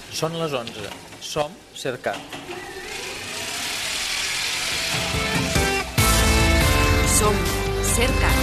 Són les 11. Som Cercat. Som Cercat.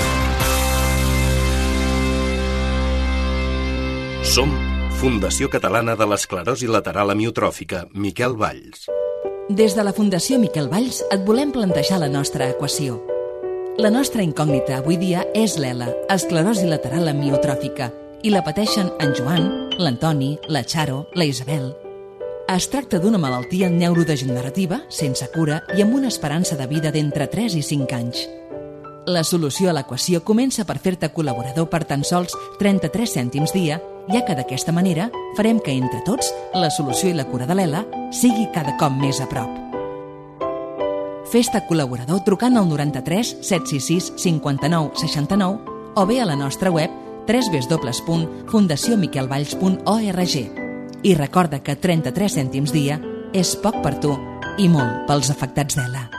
Som Fundació Catalana de l'Esclerosi Lateral Amiotròfica, Miquel Valls. Des de la Fundació Miquel Valls et volem plantejar la nostra equació. La nostra incògnita avui dia és l'ELA, esclerosi lateral amiotròfica, i la pateixen en Joan, l'Antoni, la Charo, la Isabel. Es tracta d'una malaltia neurodegenerativa, sense cura i amb una esperança de vida d'entre 3 i 5 anys. La solució a l'equació comença per fer-te col·laborador per tan sols 33 cèntims dia, ja que d'aquesta manera farem que entre tots la solució i la cura de l'ELA sigui cada cop més a prop. Fes-te col·laborador trucant al 93 766 59 69 o bé a la nostra web www.fundaciomiquelvalls.org. I recorda que 33 cèntims dia és poc per tu i molt pels afectats d'ELA.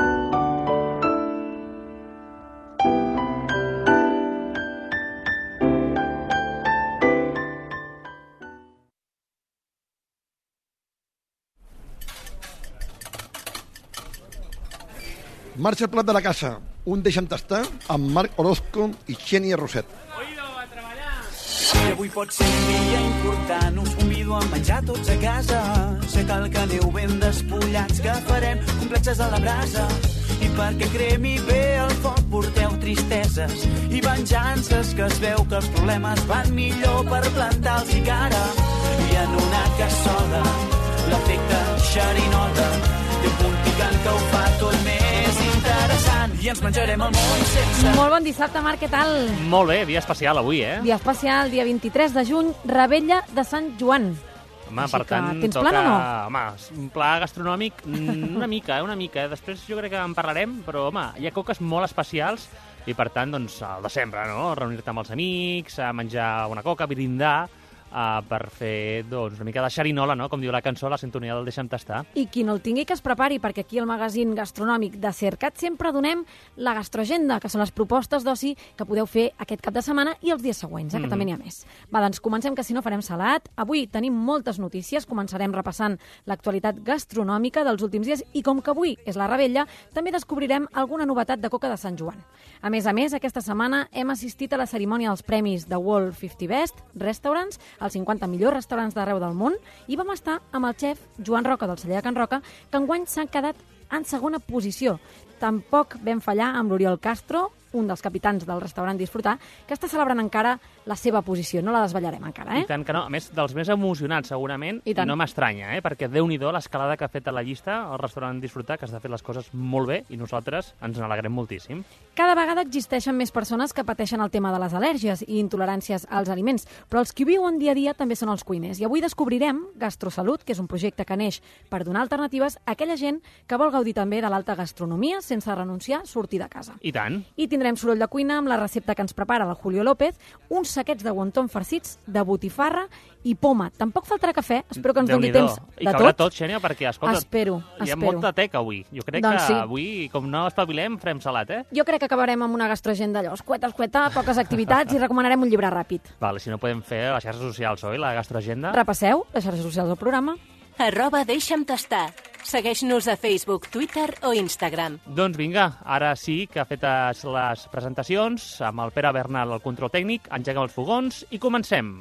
Marxa el plat de la casa, un deixa'm tastar amb Marc Orozco i Xènia Roset. Oído, a treballar! I avui pot ser un dia important, us convido a menjar tots a casa. Sé que el que aneu ben despullats, que farem complexes a la brasa. I perquè cremi bé el foc porteu tristeses i venjances, que es veu que els problemes van millor per plantar-los i cara. I en una cassola, l'efecte xerinola, té un punt picant que ho fa tot més interessant i ens menjarem el món sense... Molt bon dissabte, Marc, què tal? Molt bé, dia especial avui, Dia especial, dia 23 de juny, Revetlla de Sant Joan. Home, Així per tant, tens toca... plan o no? Home, un pla gastronòmic, una mica. Després jo crec que en parlarem, però, home, hi ha coques molt especials i, per tant, doncs, el de sempre, no? Reunir-te amb els amics, a menjar una coca, brindar, per fer doncs, una mica de xerinola, no? Com diu la cançó, la sintonia del Deixa'm tastar. I qui no el tingui que es prepari, perquè aquí al magazín gastronòmic de Cercat sempre donem la gastroagenda, que són les propostes d'oci que podeu fer aquest cap de setmana i els dies següents, que també n'hi ha més. Va, doncs comencem, que si no farem salat. Avui tenim moltes notícies, començarem repassant l'actualitat gastronòmica dels últims dies i com que avui és la Revetlla, també descobrirem alguna novetat de coca de Sant Joan. A més, aquesta setmana hem assistit a la cerimònia dels premis de World 50 Best Restaurants, els 50 millors restaurants d'arreu del món, i vam estar amb el xef Joan Roca del celler de Can Roca, que enguany s'han quedat en segona posició. Tampoc vam fallar amb l'Oriol Castro, un dels capitans del restaurant Disfrutar, que està celebrant encara la seva posició. No la desvetllarem encara, I tant que no. A més, dels més emocionats, segurament, i no m'estranya, perquè Déu-n'hi-do l'escalada que ha fet a la llista el restaurant Disfrutar, que està fent les coses molt bé i nosaltres ens n'alegrem moltíssim. Cada vegada existeixen més persones que pateixen el tema de les al·lèrgies i intoleràncies als aliments, però els que viuen dia a dia també són els cuiners. I avui descobrirem Gastrosalut, que és un projecte que neix per donar alternatives a aquella gent que vol gaudir també de l'alta gastronomia sense renunciar a sortir de casa. I tant. I tindrem soroll de cuina amb la recepta que ens prepara el Julio López, uns saquets de wonton farcits de botifarra i poma. Tampoc faltarà cafè, espero que ens doni temps de tot. I caurà tot, Xènia, perquè, escolta, espero. Hi ha molta teca avui. Jo crec que avui, com no espavilem, farem salat, Jo crec que acabarem amb una gastroagenda allò, escueta, poques activitats i recomanarem un llibre ràpid. Vale, si no podem fer les xarxes socials, oi, la gastroagenda? Repasseu les xarxes socials del programa. @deixa'm tastar. Segueix-nos a Facebook, Twitter o Instagram. Doncs vinga, ara sí que fetes les presentacions, amb el Pere Bernal al control tècnic, engeguem els fogons i comencem.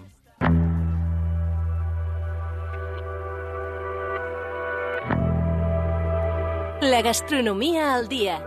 La gastronomia al dia.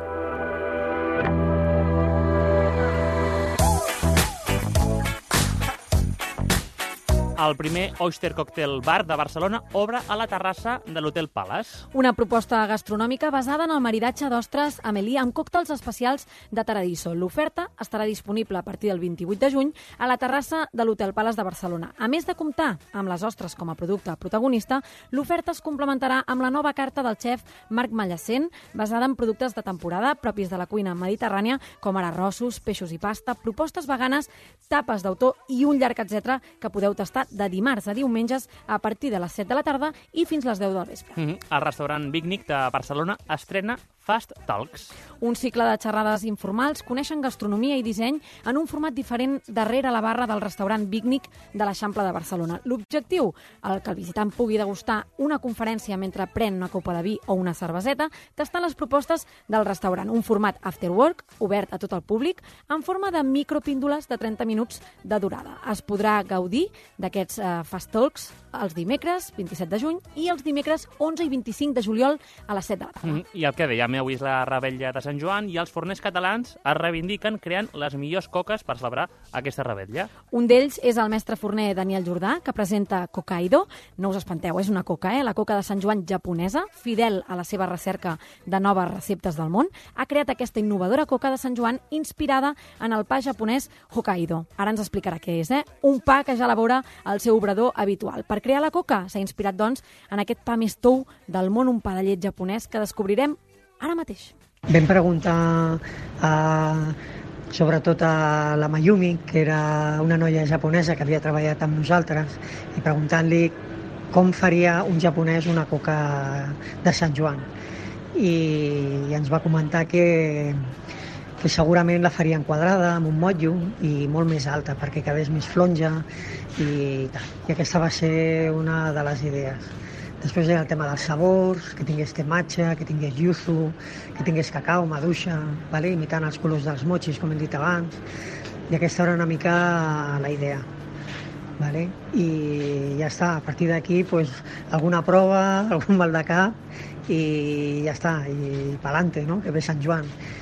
El primer Oyster Cocktail Bar de Barcelona obre a la terrassa de l'Hotel Palace. Una proposta gastronòmica basada en el maridatge d'ostres amelí amb còctels especials de Taradiso. L'oferta estarà disponible a partir del 28 de juny a la terrassa de l'Hotel Palace de Barcelona. A més de comptar amb les ostres com a producte protagonista, l'oferta es complementarà amb la nova carta del xef Marc Mallacent, basada en productes de temporada propis de la cuina mediterrània, com ara arrossos, peixos i pasta, propostes veganes, tapes d'autor i un llarg etcètera que podeu tastar de dimarts a diumenges a partir de les 7 de la tarda i fins les 10 del vespre. El restaurant Big Nick de Barcelona estrena Fast Talks. Un cicle de xerrades informals coneixen gastronomia i disseny en un format diferent darrere la barra del restaurant Bignic de l'Eixample de Barcelona. L'objectiu, el que el visitant pugui degustar una conferència mentre pren una copa de vi o una cerveseta, tastant les propostes del restaurant. Un format after work, obert a tot el públic, en forma de micropíndoles de 30 minuts de durada. Es podrà gaudir d'aquests Fast Talks els dimecres 27 de juny i els dimecres 11 i 25 de juliol a les 7 de la tarda. I el que dèiem, avui és la revetlla de Sant Joan i els forners catalans es reivindiquen creant les millors coques per celebrar aquesta revetlla. Un d'ells és el mestre forner Daniel Jordà, que presenta Kokaido. No us espanteu, és una coca, la coca de Sant Joan japonesa, fidel a la seva recerca de noves receptes del món. Ha creat aquesta innovadora coca de Sant Joan inspirada en el pa japonès Hokkaido. Ara ens explicarà què és, un pa que ja elabora el seu obrador habitual. Per crear la coca s'ha inspirat, doncs, en aquest pa més tou del món, un pa de llet japonès que descobrirem ara mateix. Vam preguntar sobretot a la Mayumi, que era una noia japonesa que havia treballat amb nosaltres, i preguntant-li com faria un japonès una coca de Sant Joan. I ens va comentar que segurament la faria enquadrada, amb un motllo i molt més alta, perquè quedés més flonja i tal. I aquesta va ser una de les idees. Després era el tema dels sabors, que tingués matcha, que tingués yuzu, que tingués cacau, maduixa, vale? Imitant els colors dels mochis, com hem dit abans. I aquesta era una mica la idea. Vale? I ja està, a partir d'aquí pues, alguna prova, algun mal de cap i ja està, i pa'lante, no? Que ve Sant Joan.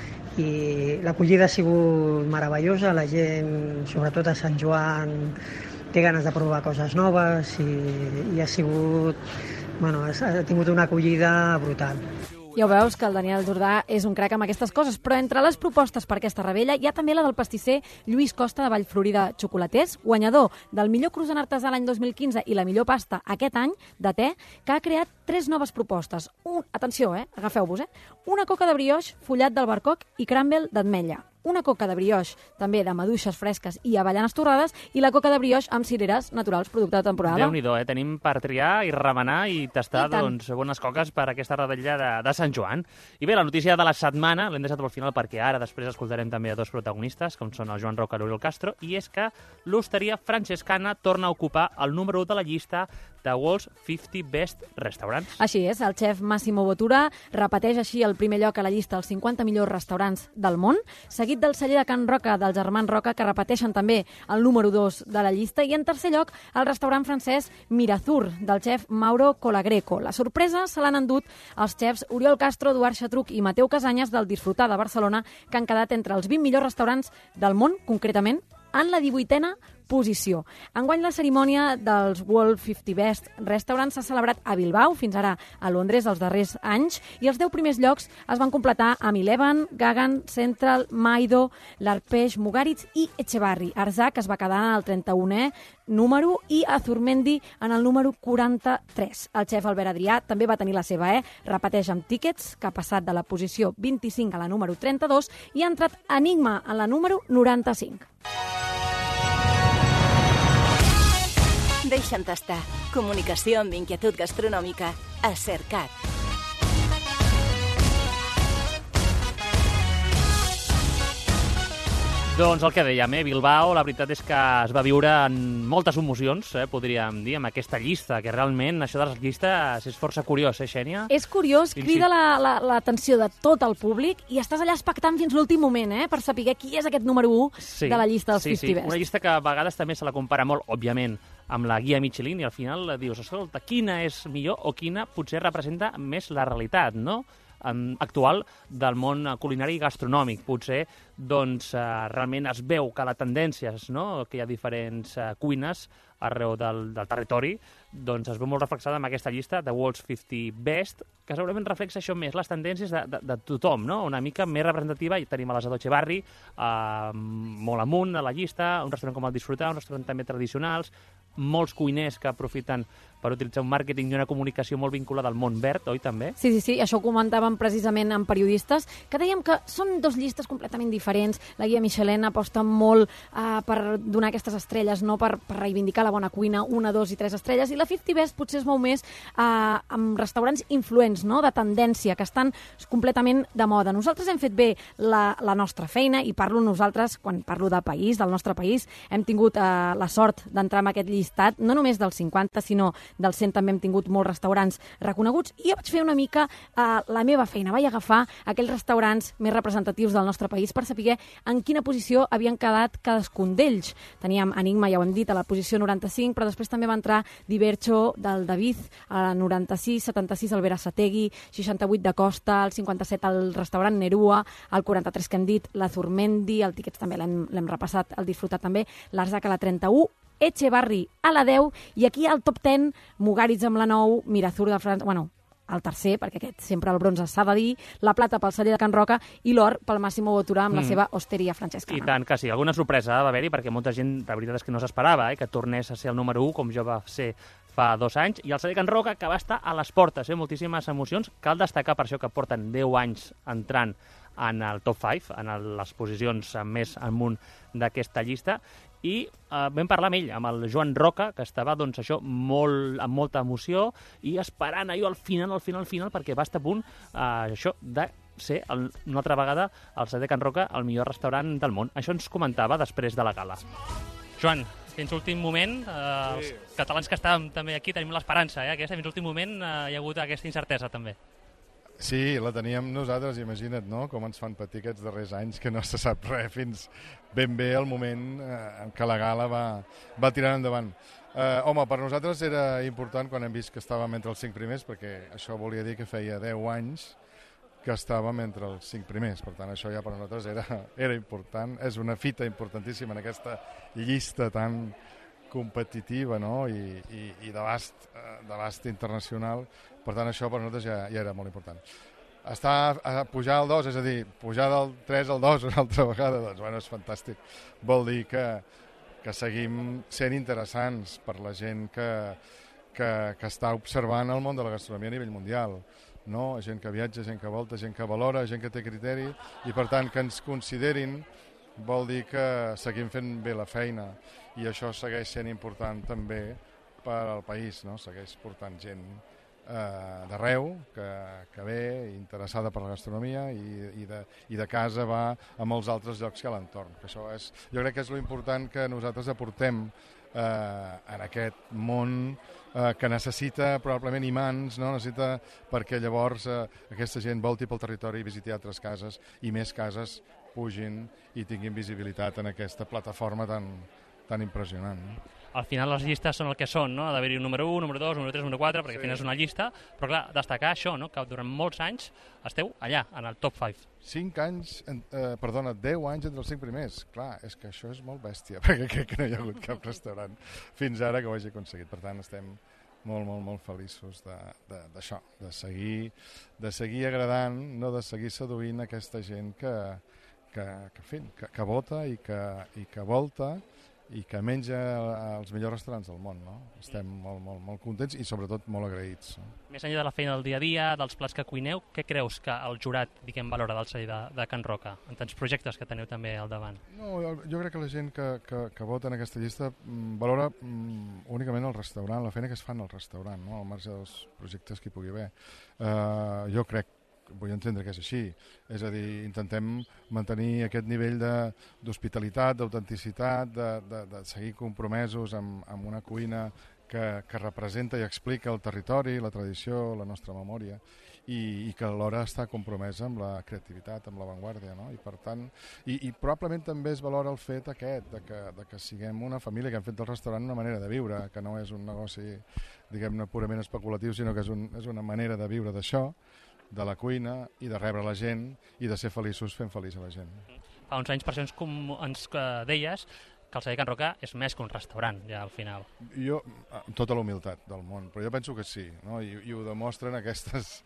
I l'acollida ha sigut meravellosa, la gent, sobretot a Sant Joan, té ganes de provar coses noves i ha sigut, ha tingut una acollida brutal. Ja ho veus que el Daniel Jordà és un crac amb aquestes coses, però entre les propostes per aquesta revetlla hi ha també la del pastisser Lluís Costa de Vallflorida Xocolaters, guanyador del millor croissant artesà l'any 2015 i la millor pasta aquest any de te, que ha creat 3 noves propostes. Atenció, agafeu-vos, una coca de brioix, follat d'albercoc i crumble d'ametlla. Una coca de brioix, també de maduixes fresques i avellanes torrades, i la coca de brioix amb cireres naturals, producte de temporada. Déu-n'hi-do, tenim per triar i remenar i tastar bones coques per aquesta revetlla de Sant Joan. I bé, la notícia de la setmana l'hem deixat pel final perquè ara després escoltarem també a 2 protagonistes, com són el Joan Roca i l'Oriol Castro, i és que l'hosteria francescana torna a ocupar el número 1 de la llista de World's 50 Best Restaurants. Així és, el xef Massimo Bottura repeteix així el primer lloc a la llista dels 50 millors restaurants del món, seguit del celler de Can Roca dels germans Roca, que repeteixen també el número 2 de la llista, i en tercer lloc el restaurant francès Mirazur, del xef Mauro Colagreco. La sorpresa se l'han endut els xefs Oriol Castro, Eduard Xatruc i Mateu Casanyes del Disfrutar de Barcelona, que han quedat entre els 20 millors restaurants del món, concretament en la 18a posició. Enguany la cerimònia dels World 50 Best Restaurants s'ha celebrat a Bilbao, fins ara a Londres els darrers anys, i els 10 primers llocs es van completar amb Eleven, Gagan, Central, Maido, l'Arpeix, Mugaritz i Echevarri. Arzac es va quedar en el 31è número i Azurmendi en el número 43. El xef Albert Adrià també va tenir la seva repeteix amb Tickets, que ha passat de la posició 25 a la número 32 i ha entrat Enigma en la número 95. Deixa'm tastar. Comunicació amb inquietud gastronòmica a Cercat. Doncs el que dèiem, Bilbao, la veritat és que es va viure en moltes emocions, podríem dir, amb aquesta llista, que realment això de les llistes és força curiós, Xènia? És curiós, crida l'atenció de tot el públic i estàs allà expectant fins l'últim moment, per saber qui és aquest número 1 de la llista dels 50 Best. Una llista que a vegades també se la compara molt, òbviament, amb la guia Michelin, i al final dius, escolta, quina és millor o quina potser representa més la realitat, no?, actual del món culinari i gastronòmic. Potser doncs, realment es veu que la tendència, no?, que hi ha diferents cuines arreu del territori, doncs es veu molt reflexada en aquesta llista de World's 50 Best, que segurament reflexa això més, les tendències de tothom, no?, una mica més representativa. I tenim a l'Asador Echevarri, molt amunt a la llista, un restaurant com el Disfrutar, un restaurant també tradicionals, molts cuiners que aprofiten per utilitzar un màrqueting i una comunicació molt vinculada al món verd, oi, també? Sí, això ho comentàvem precisament amb periodistes, que dèiem que són dos llistes completament diferents. La guia Michelin aposta molt per donar aquestes estrelles, no per reivindicar la bona cuina, 1, 2 i 3 estrelles, i la 50 Best potser es mou més amb restaurants influents, no?, de tendència, que estan completament de moda. Nosaltres hem fet bé la nostra feina, i parlo nosaltres, quan parlo de país, del nostre país, hem tingut la sort d'entrar en aquest llistat, no només dels 50, sinó del 100 també hem tingut molts restaurants reconeguts, i jo vaig fer una mica la meva feina. Vaig agafar aquells restaurants més representatius del nostre país per saber en quina posició havien quedat cadascun d'ells. Teníem Enigma, ja ho hem dit, a la posició 95, però després també va entrar Divercho del David, a la 96, 76 el Berasategui, 68 de Costa, el 57 el restaurant Nerua, el 43 que hem dit, la Zurmendi, el Tiquets també l'hem repassat, el Disfrutat també, l'Arzac a la 31, Echevarri a la 10, i aquí al top 10, Mugaritz amb la 9, Mirazur de França, el tercer, perquè aquest sempre el bronze s'ha de dir, la plata pel celler de Can Roca i l'or pel Massimo Bottura amb la seva Osteria Francescana. I tant que sí, alguna sorpresa va haver-hi, perquè molta gent, la veritat és que no s'esperava, que tornés a ser el número 1, com jo va ser fa 2 anys, i el celler de Can Roca, que va estar a les portes, moltíssimes emocions. Cal destacar per això que porten 10 anys entrant en el top 5, en les posicions més amunt d'aquesta llista, i vam parlar amb ell, amb el Joan Roca, que estava, doncs, això, amb molta emoció, i esperant allò al final, perquè va estar a punt, això, de ser una altra vegada el celler de Can Roca el millor restaurant del món. Això ens comentava després de la gala. Joan, fins l'últim moment, els catalans que estàvem també aquí tenim l'esperança, fins l'últim moment hi ha hagut aquesta incertesa també. Sí, la teníem nosaltres, imagina't, no?, com ens fan patir aquests darrers anys, que no se sap res fins ben bé el moment en què la gala va tirant endavant. Home, per nosaltres era important quan hem vist que estàvem entre els 5 primers, perquè això volia dir que feia 10 anys que estàvem entre els 5 primers, per tant això ja per nosaltres era important, és una fita importantíssima en aquesta llista tan competitiva, no?, i d'abast internacional. Per tant, això per nosaltres ja era molt important. Pujar al 2, és a dir, pujar del 3 al 2 una altra vegada, doncs, és fantàstic. Vol dir que seguim sent interessants per la gent que està observant el món de la gastronomia a nivell mundial. No? Gent que viatja, gent que volta, gent que valora, gent que té criteri, i per tant que ens considerin vol dir que seguim fent bé la feina, i això segueix sent important també per al país, no? Segueix portant gent d'arreu que ve interessada per la gastronomia i de casa va a molts altres llocs que a l'entorn. Jo crec que és l'important que nosaltres aportem en aquest món que necessita probablement imants, no? Necessita perquè llavors aquesta gent volti pel territori i visiti altres cases, i més cases pugin i tinguin visibilitat en aquesta plataforma tan impressionant. No? Al final les llistes són el que són, no? Ha d'haver-hi un número 1, número 2, número 3, número 4, perquè al final és una llista, però clar, destacar això, no? Que durant molts anys esteu allà, en el top 5. 10 anys entre els 5 primers. Clar, és que això és molt bèstia, perquè crec que no hi ha hagut cap restaurant fins ara que ho hagi aconseguit. Per tant, estem molt feliços d'això, de seguir agradant, no, de seguir seduint aquesta gent que vota i que volta i que menja als millors restaurants del món, no? Estem molt contents i sobretot molt agraïts. No? Més enllà de la feina del dia a dia, dels plats que cuineu, què creus que el jurat, valora del celler de Can Roca, en tants projectes que teniu també al davant? No, jo crec que la gent que vota en aquesta llista valora únicament el restaurant, la feina que es fa en el restaurant, no? Al marge dels projectes que hi pugui haver. Jo crec, vull entendre que és així, és a dir, intentem mantenir aquest nivell d'hospitalitat, d'autenticitat, de seguir compromesos amb una cuina que representa i explica el territori, la tradició, la nostra memòria, i que alhora està compromesa amb la creativitat, amb l'avantguàrdia, no? I per tant, i probablement també es valora el fet aquest, de que siguem una família que hem fet del restaurant una manera de viure, que no és un negoci, diguem-ne, purament especulatiu, sinó que és una manera de viure d'això, de la cuina i de rebre la gent i de ser feliços fent feliç a la gent. Fa uns anys, per això ens deies que el celler Can Roca és més que un restaurant, ja al final. Jo, amb tota la humilitat del món, però jo penso que sí, no? I ho demostren aquests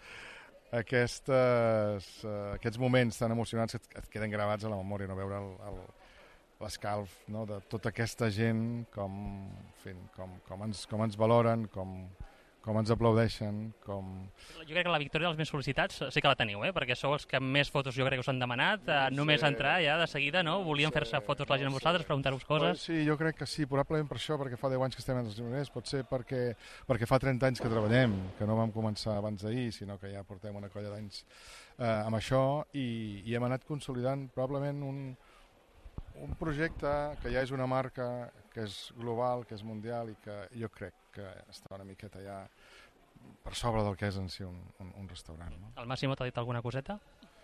moments tan emocionants que et queden gravats a la memòria, no? Veure l'escalf, no? De tota aquesta gent, com ens valoren, com ens aplaudeixen, Jo crec que la victòria dels més sol·licitats sí que la teniu, perquè sou els que més fotos jo crec que us han demanat. Només entrar ja de seguida, no? Volien fer-se fotos la gent amb vosaltres, preguntar-vos coses. Sí, jo crec que sí, probablement per això, perquè fa 10 anys que estem en els Gironers, pot ser perquè fa 30 anys que treballem, que no vam començar abans d'ahir, sinó que ja portem una colla d'anys amb això, i hem anat consolidant probablement un projecte que ja és una marca, que és global, que és mundial i que jo crec que està una miqueta ja per sobre del que és en si un restaurant. No? El Massimo t'ha dit alguna coseta?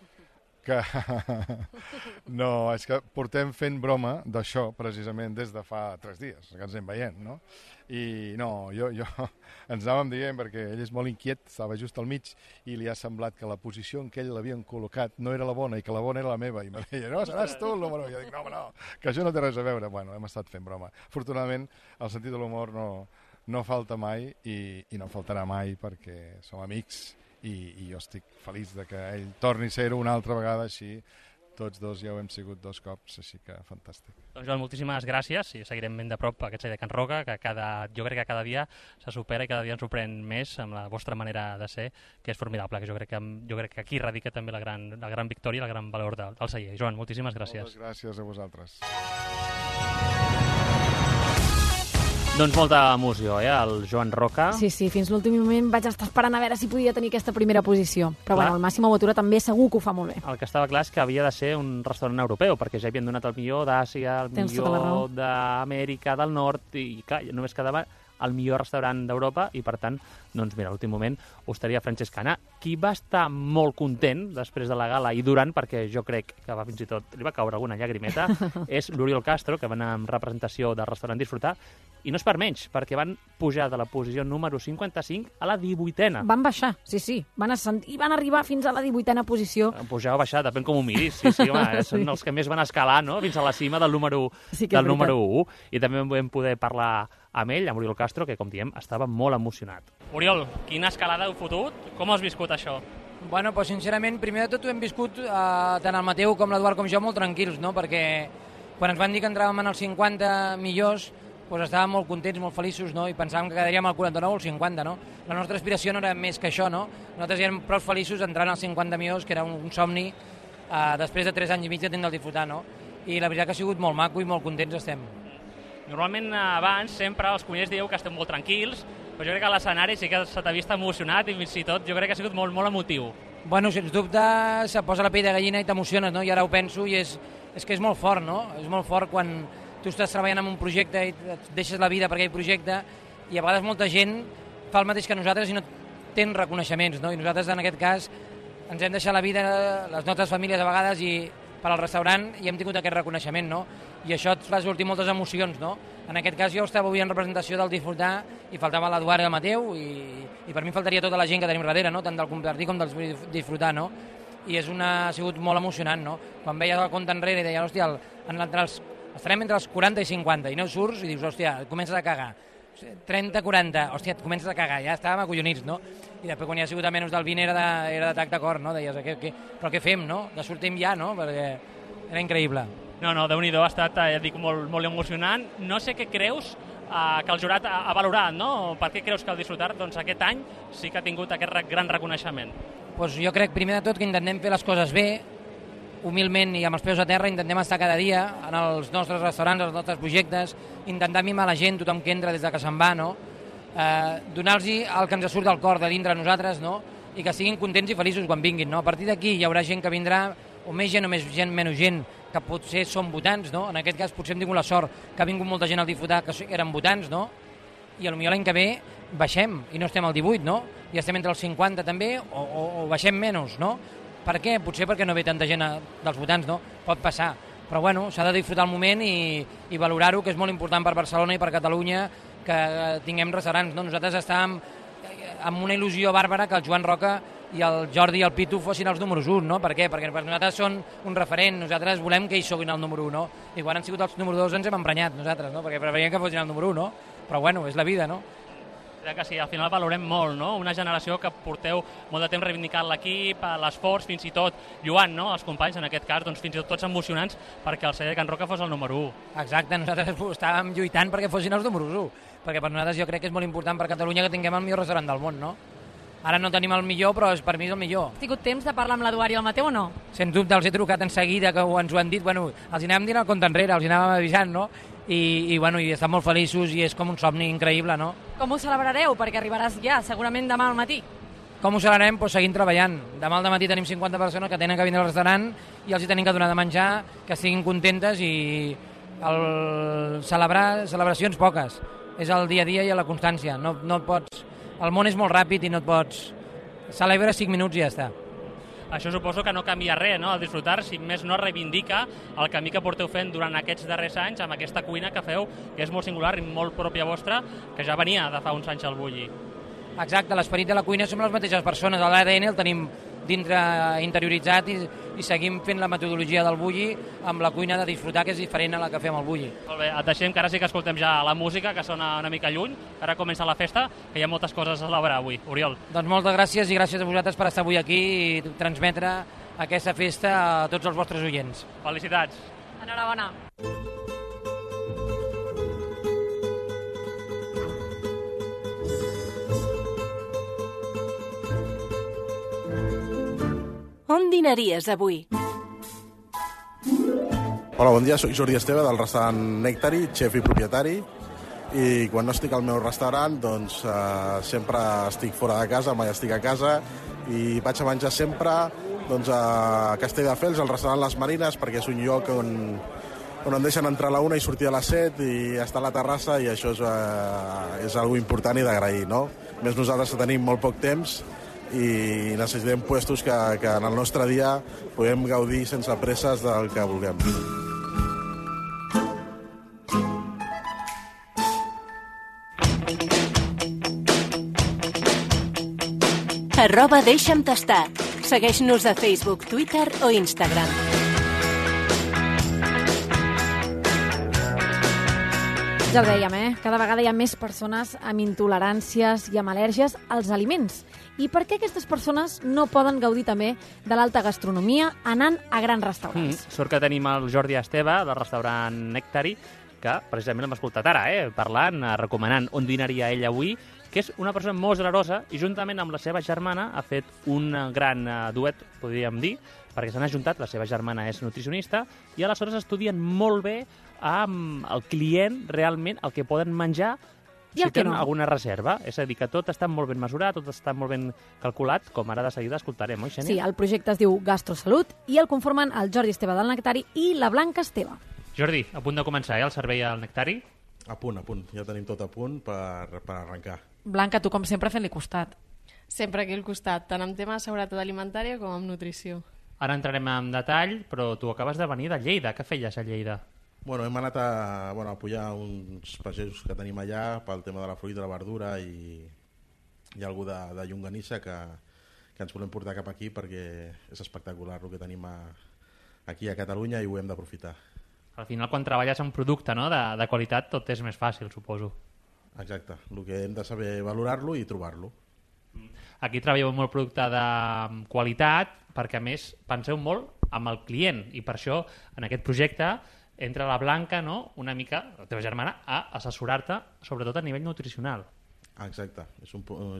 No, és que portem fent broma d'això precisament des de fa 3 dies, que ens anem veient, no? I no, jo ens anàvem dient, perquè ell és molt inquiet, estava just al mig i li ha semblat que la posició en què ell l'havien col·locat no era la bona i que la bona era la meva, i me deia, no, seràs tu el número, i jo dic, no, que això no té res a veure. Bueno, hem estat fent broma. Afortunadament, el sentit de l'humor no falta mai i no faltarà mai perquè som amics i jo estic feliç de que ell torni a ser-ho una altra vegada així. Tots dos ja ho hem sigut 2 cops, així que fantàstic. Doncs Joan, moltíssimes gràcies i seguirem ben de prop aquest Xai de Can Roca, que jo crec que cada dia se supera i cada dia ens sorprèn més amb la vostra manera de ser, que és formidable, que jo crec que aquí radica també la gran victòria i el gran valor del celler. Joan, moltíssimes gràcies. Moltes gràcies a vosaltres. Doncs molta emoció, el Joan Roca. Sí, fins l'últim moment vaig estar esperant a veure si podia tenir aquesta primera posició. Però bueno, el Massimo Bottura també segur que ho fa molt bé. El que estava clar és que havia de ser un restaurant europeu, perquè ja havien donat el millor d'Àsia, el millor d'Amèrica del Nord, i clar, només quedava el millor restaurant d'Europa, i per tant, doncs mira, a l'últim moment ho estaria Francescana, qui va estar molt content després de la gala i durant, perquè jo crec que fins i tot li va caure alguna llagrimeta, és l'Oriol Castro, que va anar en representació del restaurant Disfrutar, i no és per menys, perquè van pujar de la posició número 55 a la 18a. Van baixar, sí. I van arribar fins a la 18a posició. Pujar o baixar, depèn com ho miris. Sí, home, són els que més van escalar, no?, fins a la cima del número 1. I també vam poder parlar amb ell, amb Oriol Castro, que, com diem, estava molt emocionat. Oriol, quina escalada heu fotut? Com has viscut això? Bueno, pues, sincerament, primer de tot ho hem viscut tant el Mateu com l'Eduard com jo molt tranquils, no? Perquè quan ens van dir que entràvem en els 50 millors, pues, estàvem molt contents, molt feliços, no? I pensàvem que quedaríem al 49 o al 50, no? La nostra aspiració no era més que això, no? Nosaltres érem prou feliços entrant als 50 millors, que era un somni després de 3 anys i mig de tindre el Disfrutar, no? I la veritat que ha sigut molt maco i molt contents estem. Normalment abans sempre els cuiners dieu que estem molt tranquils, però jo crec que a l'escenari sí que se t'ha vist emocionat i fins i tot jo crec que ha sigut molt, molt emotiu. Bueno, sens dubte se posa la pell de gallina i t'emociones, no? I ara ho penso i és que és molt fort, no? És molt fort quan tu estàs treballant en un projecte i et deixes la vida per aquell projecte i a vegades molta gent fa el mateix que nosaltres i no tenen reconeixements, no? I nosaltres en aquest cas ens hem deixat la vida, les nostres famílies a vegades i per al restaurant i hem tingut aquest reconeixement, no? I això et fa sortir moltes emocions, no? En aquest cas jo estava avui en representació del Disfrutar i faltava l'Eduard i el Mateu i per mi faltaria tota la gent que tenim darrere, no? Tant del Compartir com del Disfrutar, no? I ha sigut molt emocionant, no? Quan veies el compte enrere i deies, hòstia, estarem entre els 40 i 50 i no surts i dius, hòstia, et comences a cagar. 30-40, hòstia, et comences a cagar, ja estàvem acollonits, no? I després quan hi ha sigut a menys del 20 era de tac de cor, no? Deies, però què fem, no? Que sortim ja, no? Perquè era increïble. No, Déu-n'hi-do, ha estat, ja dic, molt emocionant. No sé què creus que el jurat ha valorat, no? Per què creus que el Disfrutar, doncs, aquest any sí que ha tingut aquest gran reconeixement? Pues jo crec, primer de tot, que intentem fer les coses bé, humilment i amb els peus a terra, intentem estar cada dia en els nostres restaurants, els nostres projectes, intentar mimar la gent, tothom que entra des de que se'n va, no? Donar-los el que ens surt del cor de dintre nosaltres, no? I que siguin contents i feliços quan vinguin, no? A partir d'aquí hi haurà gent que vindrà, o més gent o menys gent, que potser són votants, no? En aquest cas potser hem tingut la sort que ha vingut molta gent al Disfrutar que eren votants, no? I potser l'any que ve baixem i no estem al 18, no? I estem entre els 50 també, o baixem menys, no? Per què? Potser perquè no ve tanta gent dels votants, no? Pot passar. Però bueno, s'ha de disfrutar el moment i valorar-ho, que és molt important per Barcelona i per Catalunya que tinguem restaurants, no? Nosaltres estàvem amb una il·lusió bàrbara que el Joan Roca i el Jordi i el Pitu fossin els números 1, no? Per què? Perquè per nosaltres són un referent, nosaltres volem que ells siguin el número 1, no? I quan han sigut els número 2 ens hem emprenyat nosaltres, no? Perquè preferíem que fossin el número 1, no? Però bueno, és la vida, no? Que sí, al final valorem molt, no? Una generació que porteu molt de temps reivindicant l'equip, l'esforç, fins i tot lluant, no? Els companys, en aquest cas, doncs fins i tot tots emocionants perquè el celler de Can Roca fos el número 1. Exacte, nosaltres estàvem lluitant perquè fossin els números 1, perquè per nosaltres jo crec que és molt important per Catalunya que tinguem el millor restaurant del món, no? Ara no tenim el millor, però per mi és el millor. Has tingut temps de parlar amb l'Eduard i el Mateu o no? Sens dubte, els he trucat en seguida, que ens ho han dit, bueno, els anàvem dient al compte enrere, els anàvem avisant, no? I estan molt feliços i és com un somni increïble, no? Com ho celebrareu? Perquè arribaràs ja, segurament demà al matí. Com ho celebrarem? Pues seguint treballant. Demà al matí tenim 50 persones que tenen que vindre al restaurant i els hi tenim que donar de menjar, que estiguin contentes i celebrar celebracions poques. És el dia a dia i a la constància. No pots... El món és molt ràpid i no et pots... Celebra 5 minuts i ja està. Això suposo que no canvia res, no? El disfrutar, si més no, reivindica el camí que porteu fent durant aquests darrers anys amb aquesta cuina que feu, que és molt singular i molt pròpia vostra, que ja venia de fa uns anys al Bulli. Exacte, l'esperit de la cuina som les mateixes persones, l'ADN el tenim dintre interioritzat i seguim fent la metodologia del Bulli amb la cuina de disfrutar, que és diferent a la que fem al Bulli. Molt bé, et deixem, que ara sí que escoltem ja la música, que sona una mica lluny, ara comença la festa, que hi ha moltes coses a celebrar avui. Oriol. Doncs moltes gràcies i gràcies a vosaltres per estar avui aquí i transmetre aquesta festa a tots els vostres oients. Felicitats. Enhorabona. On dinaries avui? Hola, bon dia, soc Jordi Esteve del restaurant Nectari, xef i propietari, i quan no estic al meu restaurant doncs sempre estic fora de casa, mai estic a casa, i vaig a menjar sempre doncs, a Castelldefels, al restaurant Les Marines, perquè és un lloc on em deixen entrar a la 1 i sortir a les 7 i estar a la terrassa, i això és algo important i d'agrair, no? Més nosaltres que tenim molt poc temps i necessitem puestos que en el nostre dia podem gaudir sense presses del que vulguem. @deixa'm tastar. Segueix-nos a Facebook, Twitter o Instagram. Ja ho dèiem, cada vegada hi ha més persones amb intoleràncies i amb al·lèrgies als aliments. I per què aquestes persones no poden gaudir també de l'alta gastronomia anant a grans restaurants? Sort que tenim el Jordi Esteve, del restaurant Nectari, que precisament l'hem escoltat ara, parlant, recomanant on dinaria ell avui, que és una persona molt generosa i juntament amb la seva germana ha fet un gran duet, podríem dir, perquè s'han ajuntat, la seva germana és nutricionista, i aleshores estudien molt bé amb el client realment el que poden menjar si tenen alguna reserva. És a dir, que tot està molt ben mesurat, tot està molt ben calculat, com ara de seguida escoltarem, oi, Xènia? Sí, el projecte es diu Gastrosalut i el conformen el Jordi Esteve del Nectari i la Blanca Esteve. Jordi, a punt de començar, el servei al Nectari? A punt. Ja tenim tot a punt per arrencar. Blanca, tu com sempre fent-li costat. Sempre aquí al costat, tant en tema de seguretat alimentària com en nutrició. Ara entrarem en detall, però tu acabes de venir de Lleida. Què feies a Lleida? Bueno, hem anat a pujar uns pagesos que tenim allà pel tema de la fruita, la verdura i algú de llonganissa que ens volem portar cap aquí perquè és espectacular el que tenim aquí a Catalunya i ho hem d'aprofitar. Al final, quan treballes en un producte de qualitat, tot és més fàcil, suposo. Exacte, el que hem de saber valorar-lo i trobar-lo. Aquí treballeu molt producte de qualitat perquè, a més, penseu molt amb el client i per això, en aquest projecte, entra la Blanca, no? Una mica, la teva germana, a assessorar-te, sobretot a nivell nutricional. Exacte, és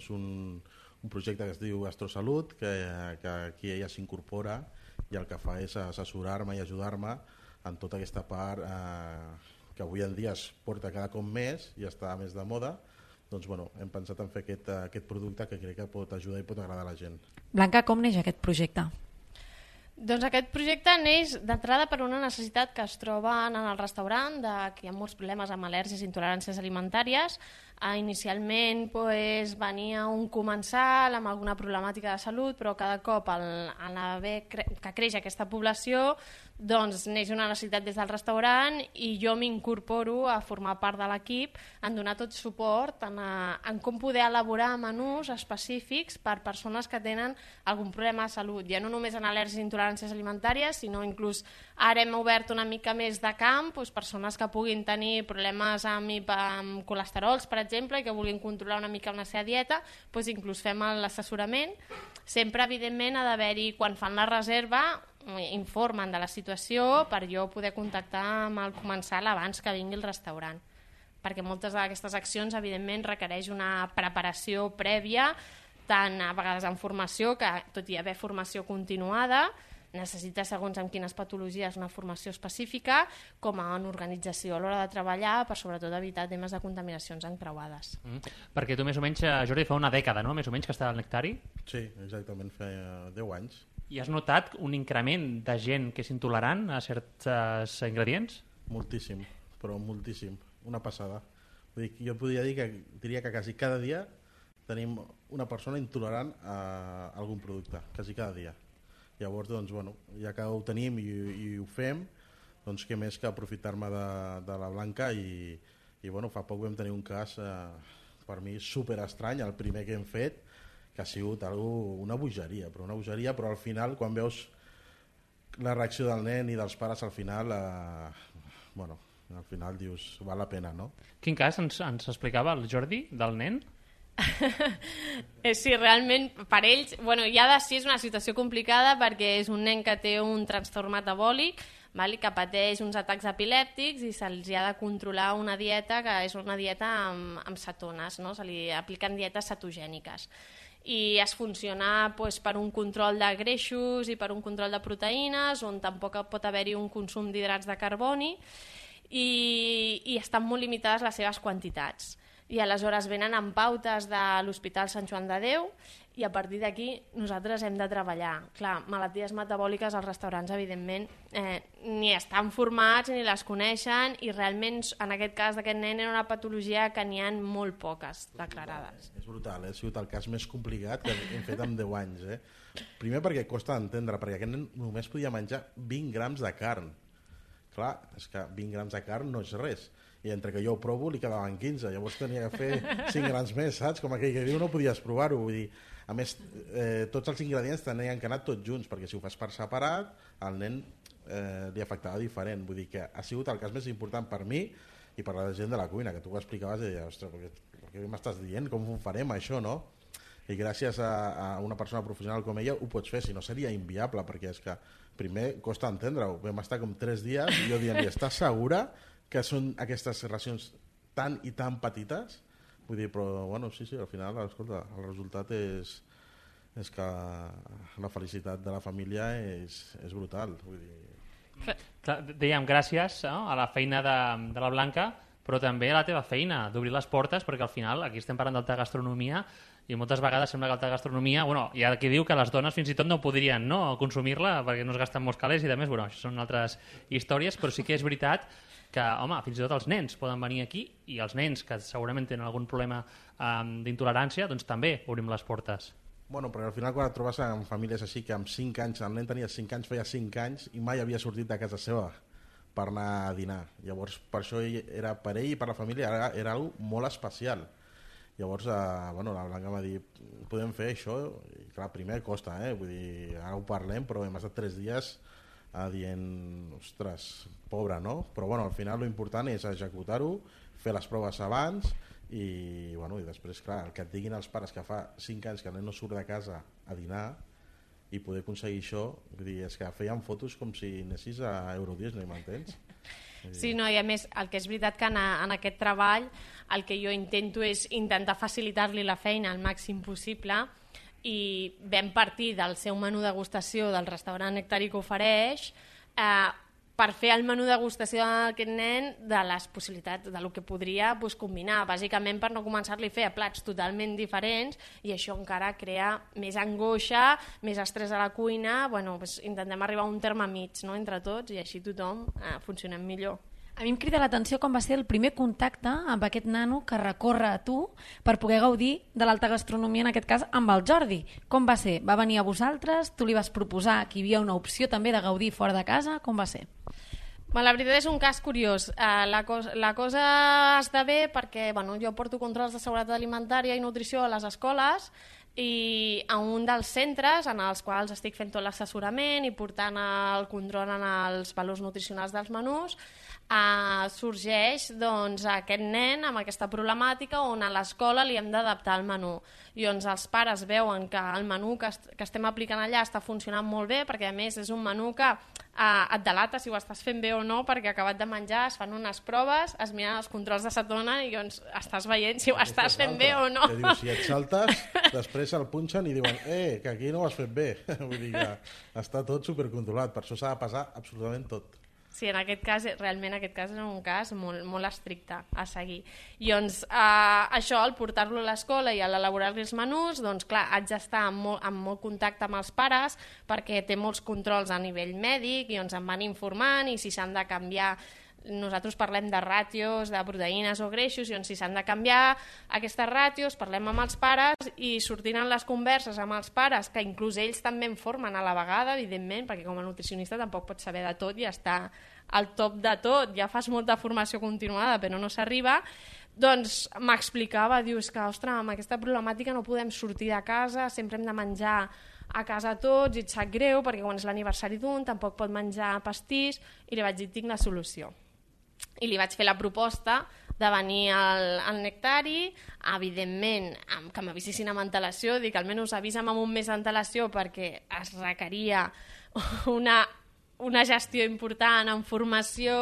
un projecte que es diu Gastrosalut, que aquí ella s'incorpora i el que fa és assessorar-me i ajudar-me en tota aquesta part que avui en dia es porta cada cop més i està més de moda. Doncs bueno, hem pensat en fer aquest producte que crec que pot ajudar i pot agradar a la gent. Blanca, com neix aquest projecte? Doncs aquest projecte neix d'entrada per una necessitat que es troba en el restaurant, que hi ha molts problemes amb al·lèrgies i intoleràncies alimentàries. Inicialment venia un comensal amb alguna problemàtica de salut, però cada cop que creix aquesta població doncs neix una necessitat des del restaurant i jo m'incorporo a formar part de l'equip en donar tot suport en com poder elaborar menús específics per persones que tenen algun problema de salut, ja no només en al·lèrgies i intoleràncies alimentàries, sinó inclús ara hem obert una mica més de camp, doncs persones que puguin tenir problemes amb colesterols, per exemple, i que vulguin controlar una mica la seva dieta, doncs inclús fem l'assessorament. Sempre, evidentment, ha d'haver-hi, quan fan la reserva, informen de la situació per jo poder contactar amb el comensal abans que vingui al restaurant, perquè moltes d'aquestes accions evidentment requereix una preparació prèvia, tant a vegades en formació, que tot i haver formació continuada necessita segons amb quines patologies una formació específica, com en organització a l'hora de treballar, per sobretot evitar temes de contaminacions encreuades. Perquè tu més o menys, Jordi, fa una dècada, no?, més o menys, que estàs al Nectari? Sí, exactament, fa 10 anys. I has notat un increment de gent que és intolerant a certs ingredients? Moltíssim, però moltíssim. Una passada. Vull dir, jo diria que quasi cada dia tenim una persona intolerant a algun producte, quasi cada dia. Llavors, doncs, bueno, ja que ho tenim i ho fem, doncs què més que aprofitar-me de la Blanca i bueno, fa poc vam tenir un cas per mi super estrany, el primer que hem fet, que ha sigut una bogeria, però al final, quan veus la reacció del nen i dels pares, al final, al final dius, val la pena, no? Quin cas ens explicava el Jordi, del nen? Sí, realment, per ells, ja de si és una situació complicada perquè és un nen que té un trastorn metabòlic, que pateix uns atacs epilèptics i se'ls ha de controlar una dieta que és una dieta amb cetones, no? Se li apliquen dietes cetogèniques. I es funciona per un control de greixos i per un control de proteïnes, on tampoc pot haver-hi un consum d'hidrats de carboni i estan molt limitades les seves quantitats. I aleshores venen amb pautes de l'Hospital Sant Joan de Déu i a partir d'aquí nosaltres hem de treballar. Clar, malalties metabòliques als restaurants, evidentment, ni estan formats ni les coneixen i realment, en aquest cas d'aquest nen, era una patologia que n'hi ha molt poques declarades. És brutal, ha sigut el cas més complicat que hem fet en 10 anys. Primer perquè costa d'entendre, perquè aquest nen només podia menjar 20 grams de carn. Clar, és que 20 grams de carn no és res. I entre que jo ho provo li quedaven 15, llavors tenia que fer 5 grams més, saps? Com aquell que diu, no podies provar-ho. Vull dir, a més, tots els ingredients tenien que anar tots junts, perquè si ho fas per separat, al nen li afectava diferent. Vull dir que ha sigut el cas més important per mi i per la gent de la cuina, que tu ho explicaves i deies, ostres, què m'estàs dient? Com ho farem, això, no? I gràcies a una persona professional com ella ho pots fer, si no seria inviable, perquè és que primer costa entendre-ho. Vam estar com 3 dies i jo dient-li, estàs segura que són aquestes racions tan i tan petites? Vull dir, però bueno, sí, al final, escolta, el resultat és que la felicitat de la família és brutal. Vull dir... Dèiem gràcies a la feina de la Blanca, però també a la teva feina, d'obrir les portes, perquè al final aquí estem parlant d'alta gastronomia i moltes vegades sembla que l'alta gastronomia, hi ha qui diu que les dones fins i tot no podrien consumir-la perquè no es gasten molts calés i a més, això són altres històries, però sí que és veritat que, home, fins i tot els nens poden venir aquí i els nens que segurament tenen algun problema d'intolerància, doncs també obrim les portes. Bueno, però al final quan et trobes en famílies així que amb 5 anys, el nen tenia 5 anys, feia 5 anys i mai havia sortit de casa seva per anar a dinar. Llavors, per això per ell i per la família era algo molt especial. Llavors, la Blanca m'ha dit, podem fer això? I clar, primer costa, vull dir, ara ho parlem, però hem estat 3 dies dient, ostres, pobre, no? Però al final l'important és executar-ho, fer les proves abans i després, clar, el que et diguin els pares que fa 5 anys que el nen no surt de casa a dinar i poder aconseguir això, vull dir, és que feien fotos com si anessis a Euro Disney, m'entens? Sí, no, i a més, el que és veritat que en aquest treball el que jo intento és intentar facilitar-li la feina al màxim possible i vam partir del seu menú degustació del restaurant Nectari que ofereix per fer el menú degustació d'aquest nen de les possibilitats, del que podria combinar, bàsicament per no començar-li a fer plats totalment diferents i això encara crea més angoixa, més estrès a la cuina, intentem arribar a un terme mig, no?, entre tots i així tothom funcionem millor. A mi em crida l'atenció com va ser el primer contacte amb aquest nano que recorre a tu per poder gaudir de l'alta gastronomia, en aquest cas amb el Jordi. Com va ser? Va venir a vosaltres? Tu li vas proposar que hi havia una opció també de gaudir fora de casa? Com va ser? La veritat és un cas curiós. La cosa esdevé perquè jo porto controls de seguretat alimentària i nutrició a les escoles i a un dels centres en els quals estic fent tot l'assessorament i portant el control en els valors nutricionals dels menús, sorgeix aquest nen amb aquesta problemàtica on a l'escola li hem d'adaptar el menú. I els pares veuen que el menú que estem aplicant allà està funcionant molt bé, perquè a més és un menú que et delata si ho estàs fent bé o no, perquè acabat de menjar es fan unes proves, es miren els controls de Satona i estàs veient si ho estàs fent bé o no. Que dius, si et saltes, després el punxen i diuen que aquí no ho has fet bé. Vull dir que està tot supercontrolat, per això s'ha de passar absolutament tot. Sí, en aquest cas, realment aquest cas és un cas molt estricte a seguir. I això, al portar-lo a l'escola i a elaborar-li els menús, clar, haig d'estar en molt contacte amb els pares perquè té molts controls a nivell mèdic i em van informant i si s'han de canviar. Nosaltres parlem de ràtios, de proteïnes o greixos, i si s'han de canviar aquestes ràtios, parlem amb els pares i sortint en les converses amb els pares, que inclús ells també en formen a la vegada, evidentment, perquè com a nutricionista tampoc pots saber de tot i estar al top de tot, ja fas molta formació continuada però no s'arriba, m'explicava, dius que, ostres, amb aquesta problemàtica no podem sortir de casa, sempre hem de menjar a casa tots i et sap greu perquè quan és l'aniversari d'un tampoc pot menjar pastís, i li vaig dir, tinc la solució. I li vaig fer la proposta de venir al Nectari, evidentment que m'avisessin amb antelació, dic almenys avisa'm amb un mes d'antelació perquè es requeria una gestió important en formació,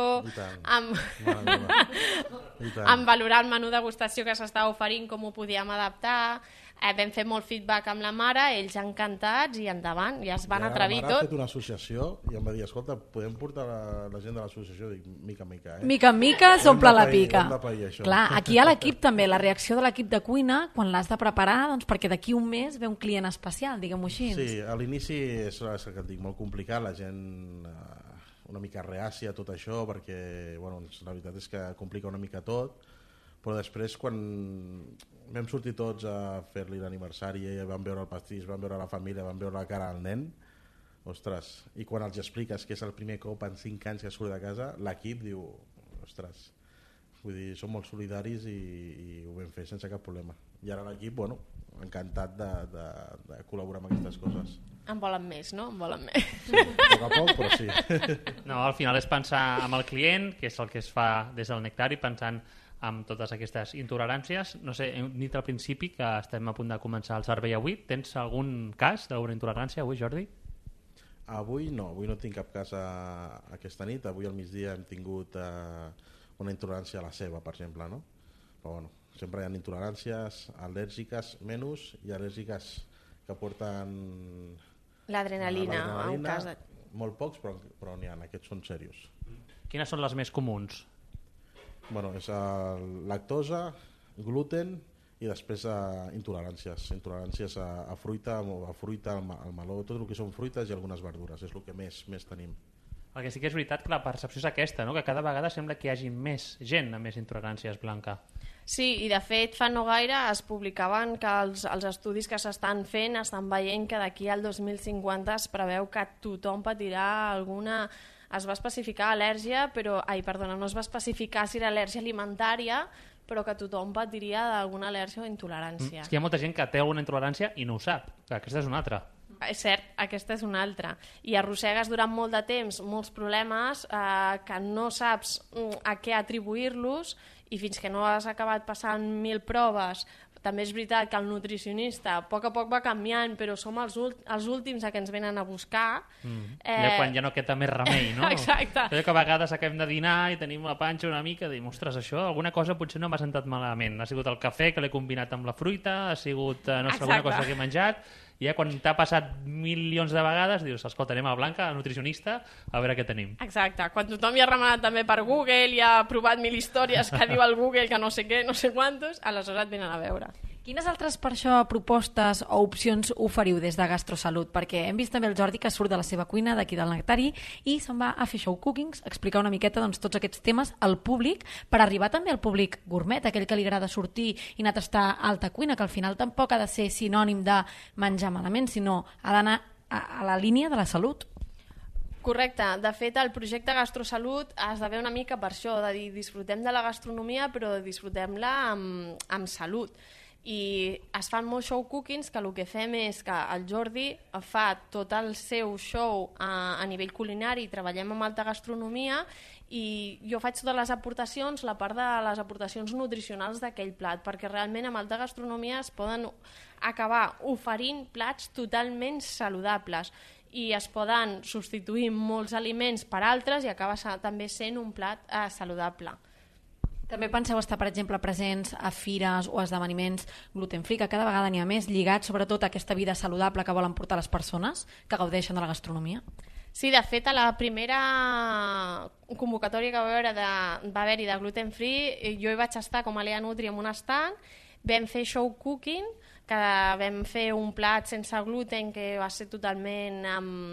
en valorar el menú degustació que s'estava oferint, com ho podíem adaptar. Vam fer molt feedback amb la mare, ells encantats i endavant, ja es van atrevir tot. La mare ha fet una associació i em va dir, escolta, podem portar la gent de l'associació? Dic, mica en mica. Mica en mica s'omple la pica. Pair, clar, aquí a l'equip també, la reacció de l'equip de cuina, quan l'has de preparar, perquè d'aquí un mes ve un client especial, diguem-ho així. Sí, a l'inici és el que et dic, molt complicat, la gent una mica reàcia a tot això, perquè la veritat és que complica una mica tot, però després quan vam sortir tots a fer-li l'aniversari i vam veure el pastís, vam veure la família, vam veure la cara del nen, ostres, i quan els expliques que és el primer cop en 5 anys que surt de casa, l'equip diu, ostres, vull dir, som molt solidaris i ho vam fer sense cap problema. I ara l'equip, encantat de col·laborar amb aquestes coses. En volen més, no? En volen més. Sí, poc a poc, però sí. No, al final és pensar amb el client, que és el que es fa des del Nectari, pensant amb totes aquestes intoleràncies. No sé, hem dit al principi que estem a punt de començar el servei avui. Tens algun cas d'alguna intolerància avui, Jordi? Avui no tinc cap cas aquesta nit. Avui al migdia hem tingut una intolerància a la ceba, per exemple, no? Però sempre hi ha intoleràncies al·lèrgiques menys i al·lèrgiques que porten l'adrenalina. Molt pocs, però n'hi ha, aquests són serios. Quines són les més comuns? És lactosa, gluten i després intoleràncies a fruita, al meló, tot el que són fruites i algunes verdures, és el que més tenim. El que sí que és veritat que la percepció és aquesta, no? Que cada vegada sembla que hi hagi més gent amb més intoleràncies, Blanca. Sí, i de fet fa no gaire es publicaven que els estudis que s'estan fent estan veient que d'aquí al 2050 es preveu que tothom patirà alguna... Es va especificar al·lèrgia, no es va especificar si era al·lèrgia alimentària, però que tothom patiria d'alguna al·lèrgia o intolerància. És que hi ha molta gent que té alguna intolerància i no ho sap. Aquesta és una altra. És cert, aquesta és una altra. I arrossegues durant molt de temps molts problemes que no saps a què atribuir-los i fins que no has acabat passant 1000 proves. També és veritat que el nutricionista a poc va canviant, però som els últims a que ens venen a buscar. Quan ja no queda més remei, no? Exacte. Que a vegades acabem de dinar i tenim la panxa una mica, i ostres, això, alguna cosa potser no m'ha sentat malament. Ha sigut el cafè que l'he combinat amb la fruita, ha sigut alguna cosa que he menjat, i quan t'ha passat milions de vegades dius, escolta, anem a Blanca, a nutricionista, a veure què tenim. Exacte, quan tothom hi ha remenat també per Google i ha provat 1000 històries que diu el Google que no sé què, no sé quantos, aleshores et venen a veure. Quines altres, per això, propostes o opcions oferiu des de Gastrosalut? Perquè hem vist també el Jordi que surt de la seva cuina, d'aquí del Nectari, i se'n va a fer show cookings, explicar una miqueta tots aquests temes al públic, per arribar també al públic gourmet, aquell que li agrada sortir i anar a tastar alta cuina, que al final tampoc ha de ser sinònim de menjar malament, sinó ha d'anar a la línia de la salut. Correcte. De fet, el projecte Gastrosalut esdevé una mica per això, de dir, disfrutem de la gastronomia, però disfrutem-la amb salut. I es fan molts show cookings que el que fem és que el Jordi fa tot el seu show a nivell culinari, treballem amb alta gastronomia i jo faig totes les aportacions, la part de les aportacions nutricionals d'aquell plat, perquè realment amb alta gastronomia es poden acabar oferint plats totalment saludables i es poden substituir molts aliments per altres i acaba també sent un plat saludable. També penseu estar, per exemple, presents a fires o esdeveniments gluten-free, que cada vegada n'hi ha més, lligats sobretot a aquesta vida saludable que volen portar les persones que gaudeixen de la gastronomia? Sí, de fet, a la primera convocatòria que va haver-hi de gluten-free, jo hi vaig estar com a Lea Nutri en un stand, vam fer show cooking, que vam fer un plat sense gluten que va ser totalment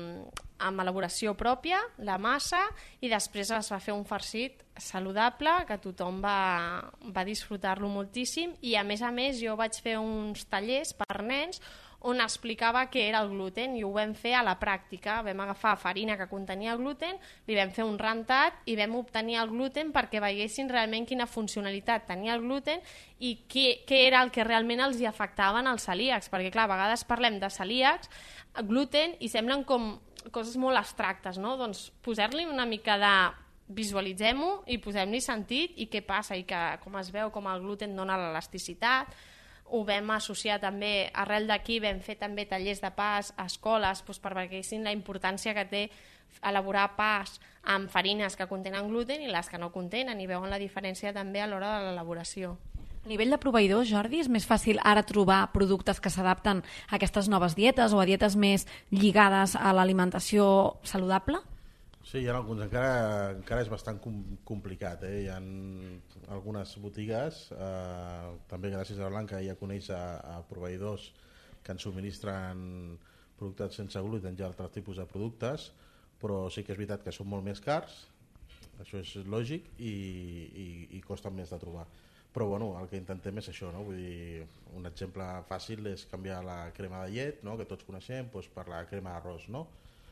amb elaboració pròpia, la massa, i després es va fer un farcit saludable que tothom va disfrutar-lo moltíssim i a més jo vaig fer uns tallers per nens on explicava què era el gluten i ho vam fer a la pràctica. Vam agafar farina que contenia gluten, li vam fer un rentat i vam obtenir el gluten perquè veiessin realment quina funcionalitat tenia el gluten i què era el que realment els hi afectaven als celíacs, perquè clar, a vegades parlem de celíacs, gluten, i semblen com coses molt abstractes, no? Doncs posar-li una mica de visualitzem-ho i posem-li sentit i què passa, i que com es veu com el gluten dona l'elasticitat. Ho vam associar també, arrel d'aquí vam fer també tallers de pas a escoles per perquè veiessin la importància que té elaborar pas amb farines que contenen gluten i les que no contenen, i veuen la diferència també a l'hora de l'elaboració. A nivell de proveïdors, Jordi, és més fàcil ara trobar productes que s'adapten a aquestes noves dietes o a dietes més lligades a l'alimentació saludable? Sí, hi ha alguns, encara és bastant complicat. Hi ha algunes botigues, també gràcies a Blanca ja coneix a proveïdors que ens subministren productes sense gluten i altres tipus de productes, però sí que és veritat que són molt més cars, això és lògic, i costen més de trobar. Però bueno, el que intentem és això, no? Vull dir, un exemple fàcil és canviar la crema de llet, no? Que tots coneixem, per la crema d'arròs, no?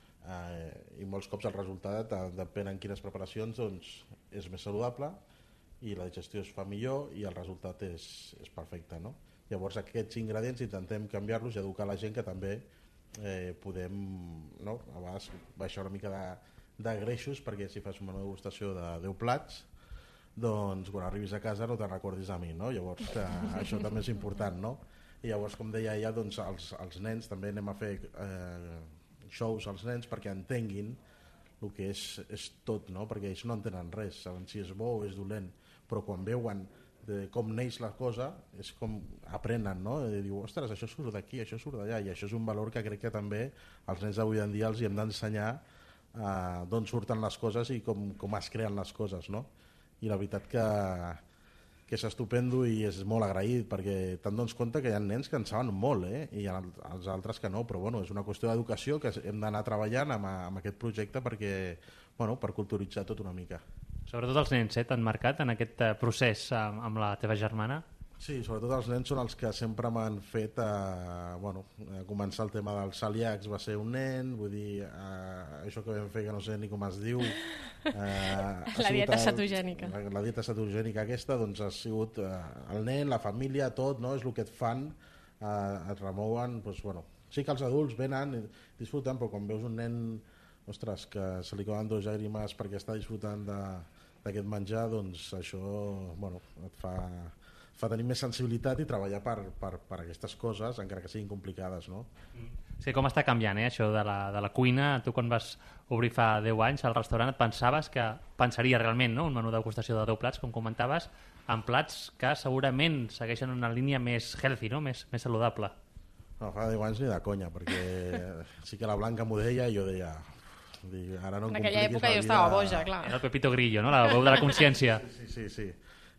I molts cops el resultat, depèn en quines preparacions, doncs és més saludable i la digestió es fa millor i el resultat és perfecte, no? Llavors aquests ingredients intentem canviar-los i educar la gent que també podem, no? A vegades baixar una mica de greixos, perquè si fas una degustació de 10 plats, doncs quan arribis a casa no te'n recordis a mi, no? Llavors això també és important, no? I llavors, com deia ella, doncs els nens també anem a fer shows als nens perquè entenguin el que és tot, no? Perquè ells no entenen res, saben si és bo o és dolent, però quan veuen com neix la cosa és com aprenen, no? I diu, ostres, això surt d'aquí, això surt d'allà, i això és un valor que crec que també als nens d'avui en dia els hi hem d'ensenyar d'on surten les coses i com es creen les coses, no? I la veritat que és estupendo i és molt agraït, perquè te'n dones compte que hi ha nens que en saben molt, i els altres que no, però bueno, és una qüestió d'educació que hem d'anar treballant amb aquest projecte perquè, bueno, per culturitzar tot una mica. Sobretot els nens t'han marcat en aquest procés amb la teva germana? Sí, sobretot els nens són els que sempre m'han fet començar el tema dels celíacs, va ser un nen, vull dir, això que vam fer que no sé ni com es diu, la dieta cetogènica. La dieta cetogènica aquesta, doncs ha sigut el nen, la família, tot, no? És el que et fan, et remouen, doncs, bueno, sí que els adults venen i disfruten, però quan veus un nen, ostres, que se li cauen 2 llàgrimes perquè està disfrutant d'aquest menjar, doncs això, bueno, et fa tenir més sensibilitat i treballar per aquestes coses, encara que siguin complicades, no? Sí, com està canviant, això de la cuina? Tu quan vas obrir fa 10 anys al restaurant et pensaria realment, no? Un menú de degustació de 10 plats, com comentaves, amb plats que segurament segueixen una línia més healthy, no? Més saludable. No, fa 10 anys ni de conya, perquè sí que la Blanca m'ho deia i jo deia... Ara no en aquella època jo estava boja, clar. Era el Pepito Grillo, no? La veu de la consciència. Sí.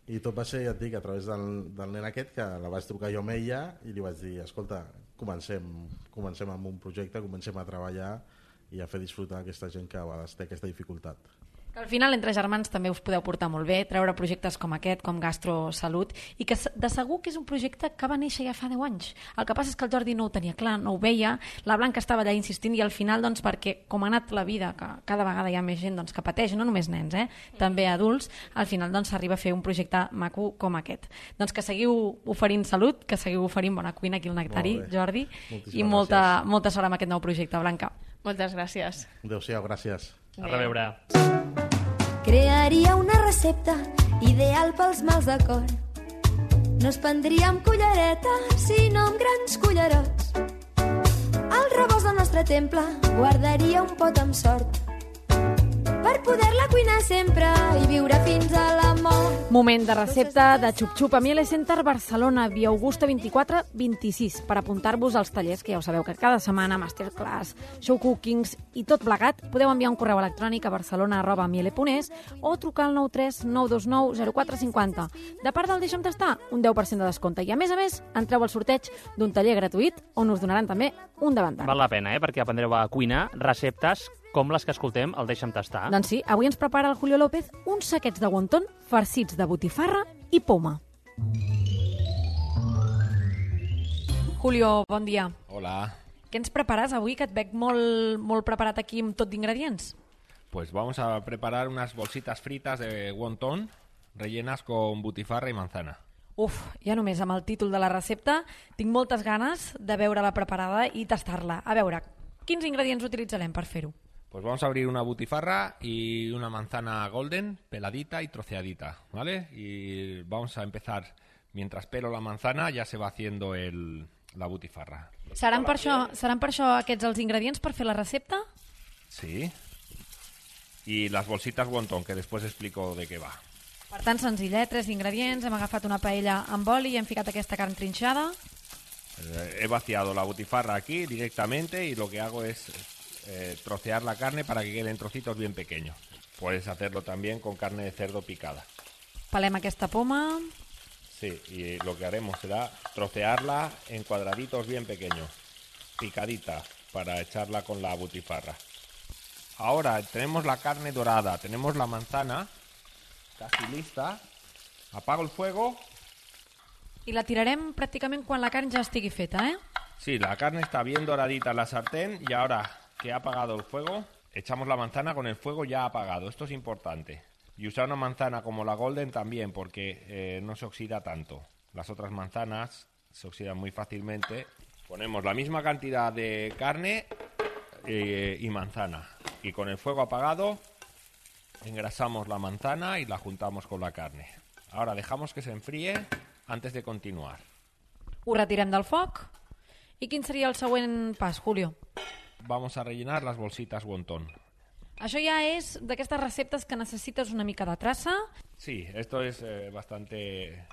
I tot va ser, ja et dic, a través del nen aquest, que la vaig trucar jo amb ella i li vaig dir, escolta, comencem amb un projecte, comencem a treballar i a fer disfrutar aquesta gent que a vegades té aquesta dificultat. Que al final, entre germans, també us podeu portar molt bé, treure projectes com aquest, com Gastrosalut, i que de segur que és un projecte que va néixer ja fa 10 anys. El que passa és que el Jordi no ho tenia clar, no ho veia, la Blanca estava allà insistint, i al final, doncs, perquè com ha anat la vida, que cada vegada hi ha més gent doncs, que pateix, no només nens, també adults, al final doncs, s'arriba a fer un projecte maco com aquest. Doncs que seguiu oferint salut, que seguiu oferint bona cuina aquí al Nectari, Jordi, i molta sort amb aquest nou projecte, Blanca. Moltes gràcies. Adéu-siau, gràcies. A reveure. Crearia una recepta ideal pels mals de cor. No es prendria amb cullereta, sinó amb grans cullerots. Al rebost del nostre temple guardaria un pot amb sort per poder-la cuinar sempre i viure fins a la mort. Moment de recepta de xup-xup a Miele Center Barcelona, Via Augusta 24-26, per apuntar-vos als tallers, que ja ho sabeu que cada setmana, masterclass, show cookings i tot plegat, podeu enviar un correu electrònic a barcelona@miele.es o trucar al 93 929 0450. De part del Deixa'm Tastar, un 10% de descompte. I a més, entreu al sorteig d'un taller gratuït on us donaran també un davantal. Val la pena, perquè aprendreu a cuinar receptes com les que escoltem al Deixa'm Tastar. Doncs sí, avui ens prepara el Julio López uns saquets de wonton farcits de botifarra i poma. Julio, bon dia. Hola. Què ens prepares avui, que et veig molt preparat aquí amb tot d'ingredients? Pues vamos a preparar unas bolsitas fritas de wonton rellenas con butifarra y manzana. Uf, ja només amb el títol de la recepta tinc moltes ganes de veure-la preparada i tastar-la. A veure, quins ingredients utilitzarem per fer-ho? Pues vamos a abrir una butifarra y una manzana golden peladita y troceadita, ¿vale? Y vamos a empezar, mientras pelo la manzana ya se va haciendo la butifarra. Seran per això aquests els ingredients per fer la recepta? Sí. Y las bolsitas wonton, que después explico de qué va. Per tant, senzillet, 3 ingredients, hem agafat una paella amb oli i hem ficat aquesta carn trinxada. He vaciado la butifarra aquí directamente y lo que hago es trocear la carne para que queden trocitos bien pequeños. Puedes hacerlo también con carne de cerdo picada. Pelem aquesta poma. Sí, y lo que haremos será trocearla en cuadraditos bien pequeños, picadita, para echarla con la butifarra. Ahora tenemos la carne dorada, tenemos la manzana casi lista. Apago el fuego. I la tirarem pràcticament quan la carn ja estigui feta, ¿eh? Sí, la carne está bien doradita en la sartén y ahora que ha apagado el fuego, echamos la manzana con el fuego ya apagado. Esto es importante. Y usar una manzana como la golden también, porque no se oxida tanto. Las otras manzanas se oxidan muy fácilmente. Ponemos la misma cantidad de carne y manzana. Y con el fuego apagado, engrasamos la manzana y la juntamos con la carne. Ahora dejamos que se enfríe antes de continuar. Ho retirem del foc. I quin seria el següent pas, Julio? Vamos a rellenar las bolsitas wonton. Això ja és d'aquestes receptes que necessites una mica de traça. Sí, esto es bastante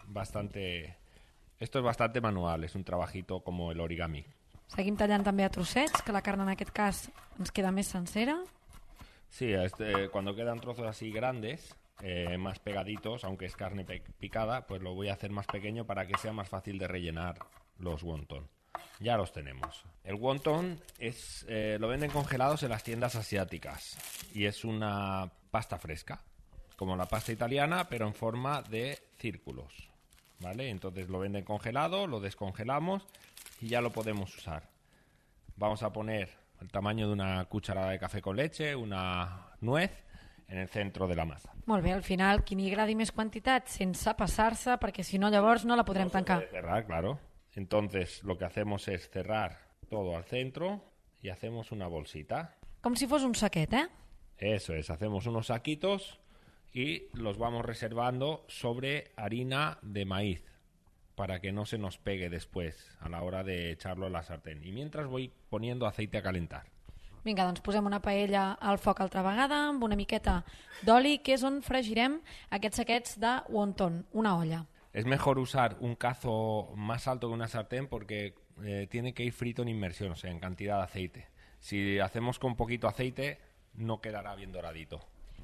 manual, es un trabajito como el origami. Seguim tallant també a trossets, que la carn en aquest cas ens queda més sencera. Sí, cuando quedan trozos así grandes, más pegaditos, aunque es carne picada, pues lo voy a hacer más pequeño para que sea más fácil de rellenar los wonton. Ya los tenemos. El wonton lo venden congelados en las tiendas asiáticas y es una pasta fresca, como la pasta italiana, pero en forma de círculos, ¿vale? Entonces lo venden congelado, lo descongelamos y ya lo podemos usar. Vamos a poner el tamaño de una cucharada de café con leche, una nuez, en el centro de la masa. Molt bé, al final, qui n'hi agradi més quantitat sense passar-se, perquè si no llavors no la podrem tancar. Cerrar, claro. Entonces lo que hacemos es cerrar todo al centro y hacemos una bolsita. Com si fos un saquet, ¿eh? Eso es, hacemos unos saquitos y los vamos reservando sobre harina de maíz para que no se nos pegue después a la hora de echarlo a la sartén. Y mientras voy poniendo aceite a calentar. Vinga, doncs posem una paella al foc altra vegada amb una miqueta d'oli, que és on fregirem aquests saquets de wonton, una olla. Es mejor usar un cazo más alto que una sartén porque tiene que ir frito en inmersión, o sea, en cantidad de aceite. Si hacemos con poquito aceite, no quedará bien doradito.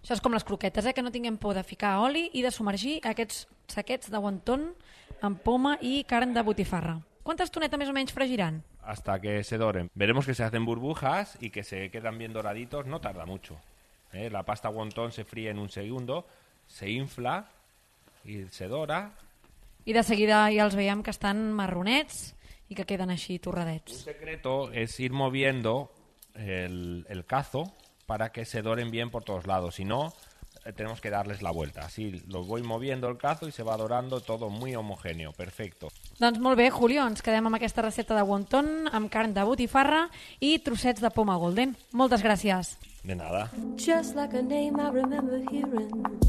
Això és com les croquetes, que no tinguem por de ficar oli i de submergir aquests saquets de wonton amb poma y carn de botifarra. ¿Cuántas tonetas más o menos fregirán? Hasta que se doren. Veremos que se hacen burbujas y que se quedan bien doraditos. No tarda mucho. La pasta wonton se fríe en un segundo, se infla y se dora. I de seguida ja els veiem que estan marronets i que queden així torradets. Un secreto es ir moviendo el cazo para que se doren bien por todos lados. Si no, tenemos que darles la vuelta. Así lo voy moviendo el cazo y se va dorando todo muy homogéneo. Perfecto. Doncs molt bé, Julio, ens quedem amb aquesta recepta de wonton amb carn de botifarra i trossets de poma golden. Moltes gràcies. De nada. Just like a name I remember hearing.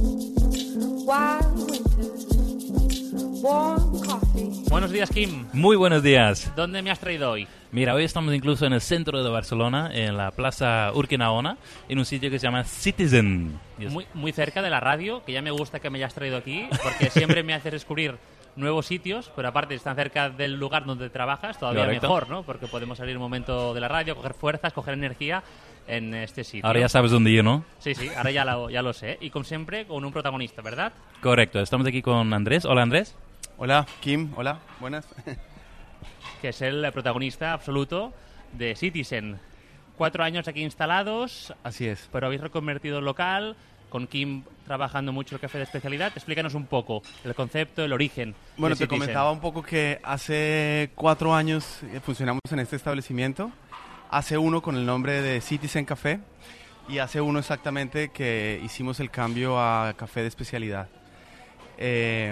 Wild winter, warm coffee. Buenos días, Kim. Muy buenos días. ¿Dónde me has traído hoy? Mira, hoy estamos incluso en el centro de Barcelona, en la Plaza Urquinaona, en un sitio que se llama Citizen. Muy cerca de la radio, que ya me gusta que me hayas traído aquí, porque siempre me haces descubrir nuevos sitios, pero aparte están cerca del lugar donde trabajas, todavía Correcto. mejor, ¿no? Porque podemos salir un momento de la radio, coger fuerzas, coger energía en este sitio. Ahora ya sabes dónde ir, ¿no? Sí, ahora ya lo sé. Y como siempre, con un protagonista, ¿verdad? Correcto, estamos aquí con Andrés. Hola, Andrés. Hola, Kim. Hola, buenas. Que es el protagonista absoluto de Citizen. 4 años aquí instalados. Así es. Pero habéis reconvertido el local, con Kim trabajando mucho el café de especialidad. Explícanos un poco el concepto, el origen. Bueno, de te Citizen. comentaba un poco que hace 4 años funcionamos en este establecimiento. Hace 1 con el nombre de Citizen Café y hace 1 exactamente que hicimos el cambio a café de especialidad. De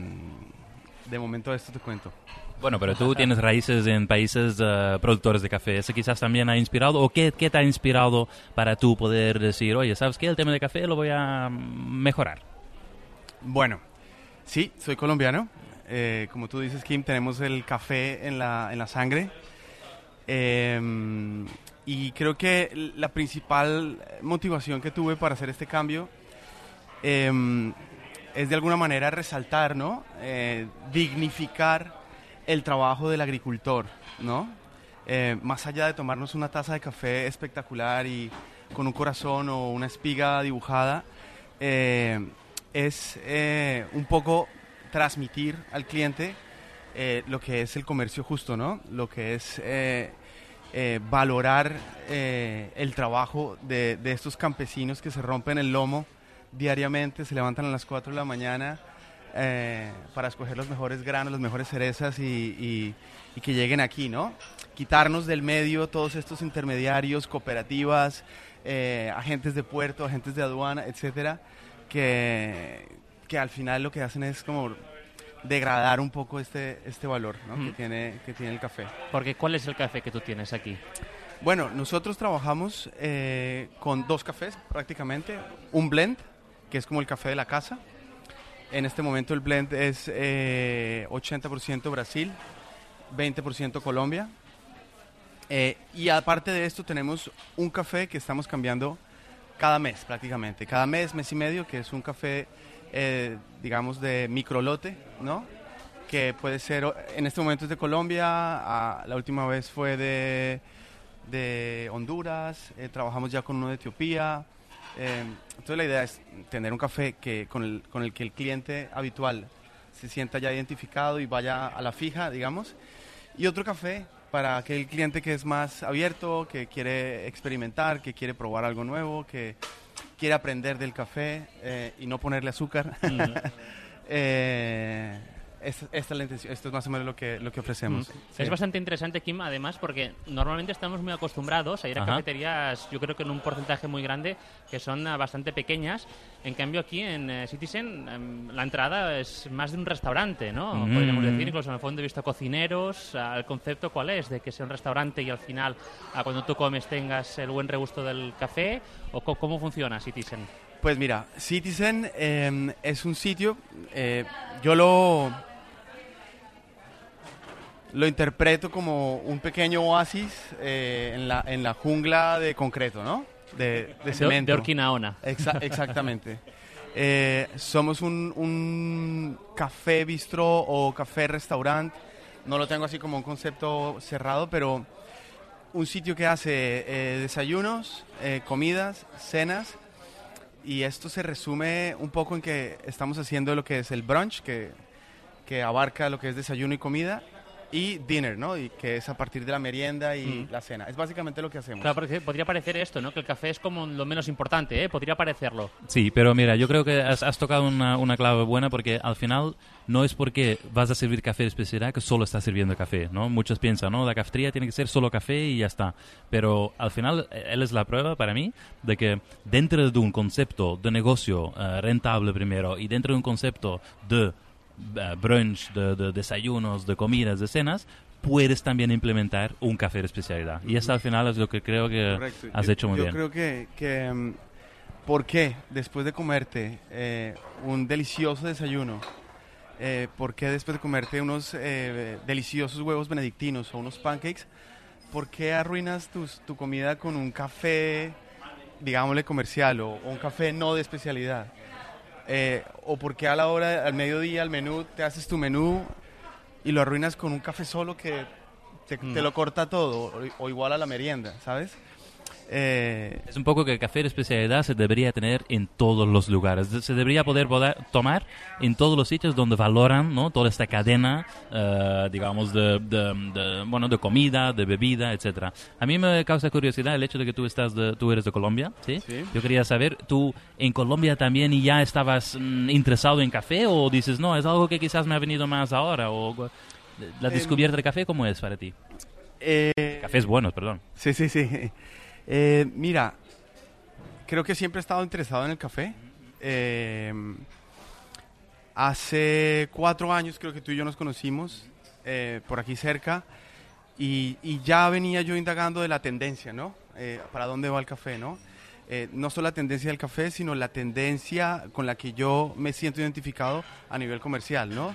momento esto te cuento. Bueno, pero tú tienes raíces en países productores de café. ¿Eso quizás también ha inspirado? ¿O qué te ha inspirado para tú poder decir, oye, ¿sabes qué? El tema de café lo voy a mejorar. Bueno, sí, soy colombiano. Como tú dices, Kim, tenemos el café en la sangre. Y creo que la principal motivación que tuve para hacer este cambio es de alguna manera resaltar, ¿no? Dignificar el trabajo del agricultor, ¿no? Más allá de tomarnos una taza de café espectacular y con un corazón o una espiga dibujada, es un poco transmitir al cliente lo que es el comercio justo, ¿no? Lo que es valorar el trabajo de estos campesinos que se rompen el lomo diariamente, se levantan a las 4 de la mañana para escoger los mejores granos, las mejores cerezas y que lleguen aquí, ¿no? Quitarnos del medio todos estos intermediarios, cooperativas, agentes de puerto, agentes de aduana, etcétera, que al final lo que hacen es como degradar un poco este valor, ¿no? que tiene el café. Porque ¿cuál es el café que tú tienes aquí? Bueno, nosotros trabajamos con 2 cafés prácticamente, un blend, que es como el café de la casa. En este momento el blend es 80% Brasil, 20% Colombia. Y aparte de esto tenemos un café que estamos cambiando cada mes prácticamente. Cada mes, mes y medio, que es un café, digamos, de microlote, ¿no? Que puede ser, en este momento es de Colombia, la última vez fue de Honduras, trabajamos ya con uno de Etiopía. Entonces la idea es tener un café con el que el cliente habitual se sienta ya identificado y vaya a la fija, digamos, y otro café para aquel cliente que es más abierto, que quiere experimentar, que quiere probar algo nuevo, que quiere aprender del café y no ponerle azúcar. Esta es la intención, esto es más o menos lo que ofrecemos. Sí. Es bastante interesante, Kim, además, porque normalmente estamos muy acostumbrados a ir a cafeterías, yo creo que en un porcentaje muy grande, que son bastante pequeñas. En cambio, aquí en Citizen, la entrada es más de un restaurante, ¿no? Podríamos decir, incluso en el fondo he visto cocineros. ¿El concepto cuál es? ¿De que sea un restaurante y al final, cuando tú comes, tengas el buen regusto del café? ¿O cómo funciona Citizen? Pues mira, Citizen es un sitio, yo lo interpreto como un pequeño oasis en la jungla de concreto, ¿no? De cemento. De Urquinaona. Exactamente. Somos un café bistró o café restaurante. No lo tengo así como un concepto cerrado, pero un sitio que hace desayunos, comidas, cenas Y esto se resume un poco en que estamos haciendo lo que es el brunch, que abarca lo que es desayuno y comida, y dinner, ¿no? Y que es a partir de la merienda y la cena. Es básicamente lo que hacemos. Claro, porque podría parecer esto, ¿no? Que el café es como lo menos importante, ¿eh? Podría parecerlo. Sí, pero mira, yo creo que has tocado una clave buena, porque al final no es porque vas a servir café de especialidad que solo estás sirviendo café, ¿no? Muchos piensan, ¿no? La cafetería tiene que ser solo café y ya está. Pero al final, él es la prueba para mí de que dentro de un concepto de negocio rentable primero y dentro de un concepto de brunch, de desayunos, de comidas, de cenas, puedes también implementar un café de especialidad. Y eso al final es lo que creo que has hecho muy bien. Yo creo que ¿por qué después de comerte un delicioso desayuno, por qué después de comerte unos deliciosos huevos benedictinos o unos pancakes, por qué arruinas tu comida con un café, digámosle, comercial o un café no de especialidad? O por qué a la hora, al mediodía, al menú, te haces tu menú y lo arruinas con un café solo que te lo corta todo, o igual a la merienda, ¿sabes? Es un poco que el café de especialidad se debería tener en todos los lugares. Se debería poder tomar en todos los sitios donde valoran, ¿no? Toda esta cadena, digamos, de comida, de bebida, etcétera. A mí me causa curiosidad el hecho de que tú eres de Colombia, ¿sí? Sí. Yo quería saber, ¿tú en Colombia también ya estabas interesado en café, o dices, no, es algo que quizás me ha venido más ahora? O la descubierta de café, ¿cómo es para ti? Cafés buenos, perdón. Sí. Mira, creo que siempre he estado interesado en el café. Hace 4 años creo que tú y yo nos conocimos por aquí cerca y ya venía yo indagando de la tendencia, ¿no? Para dónde va el café, ¿no? No solo la tendencia del café, sino la tendencia con la que yo me siento identificado a nivel comercial, ¿no?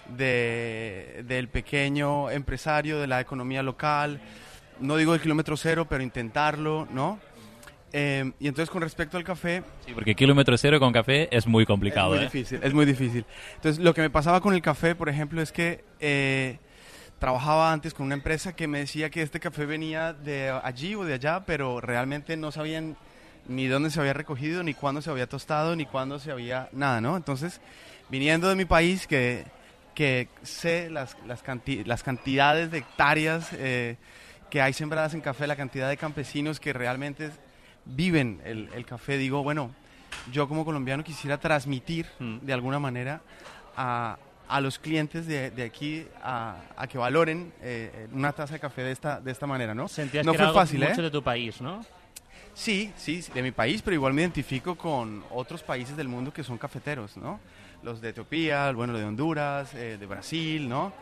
Del pequeño empresario, de la economía local. No digo el kilómetro cero, pero intentarlo, ¿no? Y entonces con respecto al café... Sí, porque kilómetro cero con café es muy complicado. Es muy difícil. Entonces lo que me pasaba con el café, por ejemplo, es que trabajaba antes con una empresa que me decía que este café venía de allí o de allá, pero realmente no sabían ni dónde se había recogido, ni cuándo se había tostado, ni cuándo se había... nada, ¿no? Entonces, viniendo de mi país, que sé las cantidades de hectáreas... que hay sembradas en café, la cantidad de campesinos que realmente viven el café, digo, bueno, yo como colombiano quisiera transmitir de alguna manera a los clientes de aquí a que valoren una taza de café de esta manera, ¿no? Sentías no que fue era fácil, mucho de tu país, ¿no? Sí, de mi país, pero igual me identifico con otros países del mundo que son cafeteros, ¿no? Los de Etiopía, bueno, de Honduras, de Brasil, ¿no?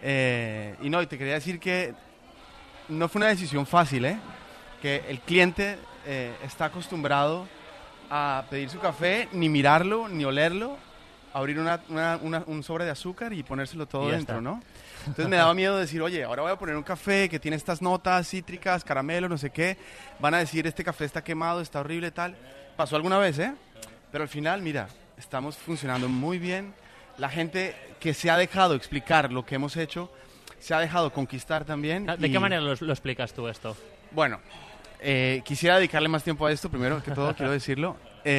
Y te quería decir que no fue una decisión fácil, que el cliente está acostumbrado a pedir su café, ni mirarlo, ni olerlo, abrir un sobre de azúcar y ponérselo todo dentro, ¿no? Entonces me daba miedo decir, oye, ahora voy a poner un café que tiene estas notas cítricas, caramelo, no sé qué. Van a decir, este café está quemado, está horrible, tal. Pasó alguna vez, pero al final, mira, estamos funcionando muy bien. La gente que se ha dejado explicar lo que hemos hecho se ha dejado conquistar también. ¿De qué manera lo explicas tú esto? Bueno, quisiera dedicarle más tiempo a esto, primero que todo, quiero decirlo.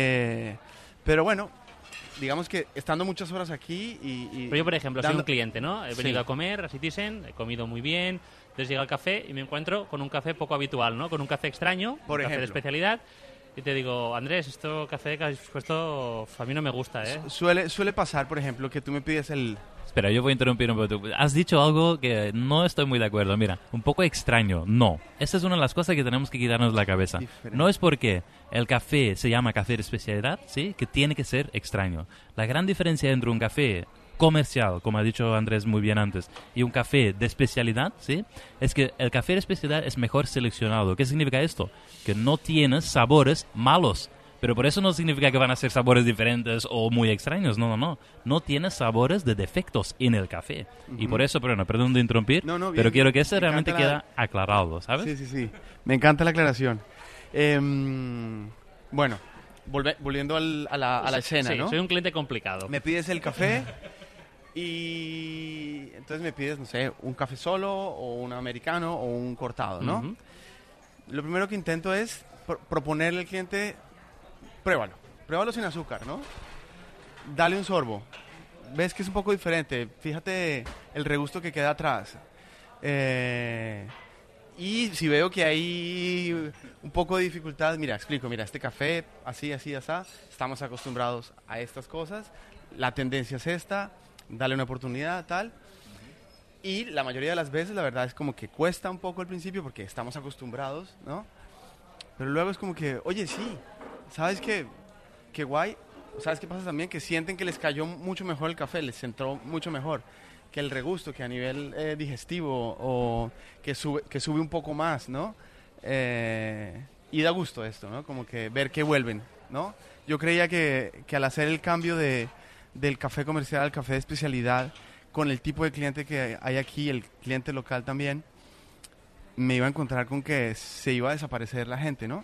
Pero bueno, digamos que estando muchas horas aquí y pero yo, por ejemplo, soy un cliente, ¿no? He venido a comer a Citizen, he comido muy bien, entonces llega al café y me encuentro con un café poco habitual, ¿no? Con un café extraño, un café de especialidad. Y te digo, Andrés, esto café que has puesto a mí no me gusta, ¿eh? Suele pasar, por ejemplo, que tú me pides el... Espera, yo voy a interrumpir un poco. Has dicho algo que no estoy muy de acuerdo. Mira, un poco extraño. No. Esa es una de las cosas que tenemos que quitarnos de la cabeza. Diferente. No es porque el café se llama café de especialidad, ¿sí?, que tiene que ser extraño. La gran diferencia entre un café comercial, como ha dicho Andrés muy bien antes, y un café de especialidad, ¿sí?, es que el café de especialidad es mejor seleccionado. ¿Qué significa esto? Que no tienes sabores malos. Pero por eso no significa que van a ser sabores diferentes o muy extraños. No. No tienes sabores de defectos en el café. Y por eso, perdón de interrumpir, bien, pero quiero que eso realmente quede aclarado, ¿sabes? Sí. Me encanta la aclaración. Bueno, volviendo a la escena, ¿no? Soy un cliente complicado. Me pides el café y entonces me pides, no sé, un café solo o un americano o un cortado, ¿no? Lo primero que intento es proponerle al cliente... Pruébalo. pruébalo sin azúcar, ¿no? Dale un sorbo. Ves que es un poco diferente. Fíjate el regusto que queda atrás. Y si veo que hay un poco de dificultad, mira, explico, mira, este café, así, estamos acostumbrados a estas cosas, la tendencia es esta, dale una oportunidad, tal. Y la mayoría de las veces, la verdad, es como que cuesta un poco al principio porque estamos acostumbrados, ¿no? Pero luego es como que, oye, sí, ¿sabes qué? Qué guay. ¿Sabes qué pasa también? Que sienten que les cayó mucho mejor el café, les entró mucho mejor que el regusto, que a nivel digestivo o que sube un poco más, ¿no? Y da gusto esto, ¿no? Como que ver que vuelven, ¿no? Yo creía que al hacer el cambio del café comercial al café de especialidad, con el tipo de cliente que hay aquí, el cliente local también, me iba a encontrar con que se iba a desaparecer la gente, ¿no?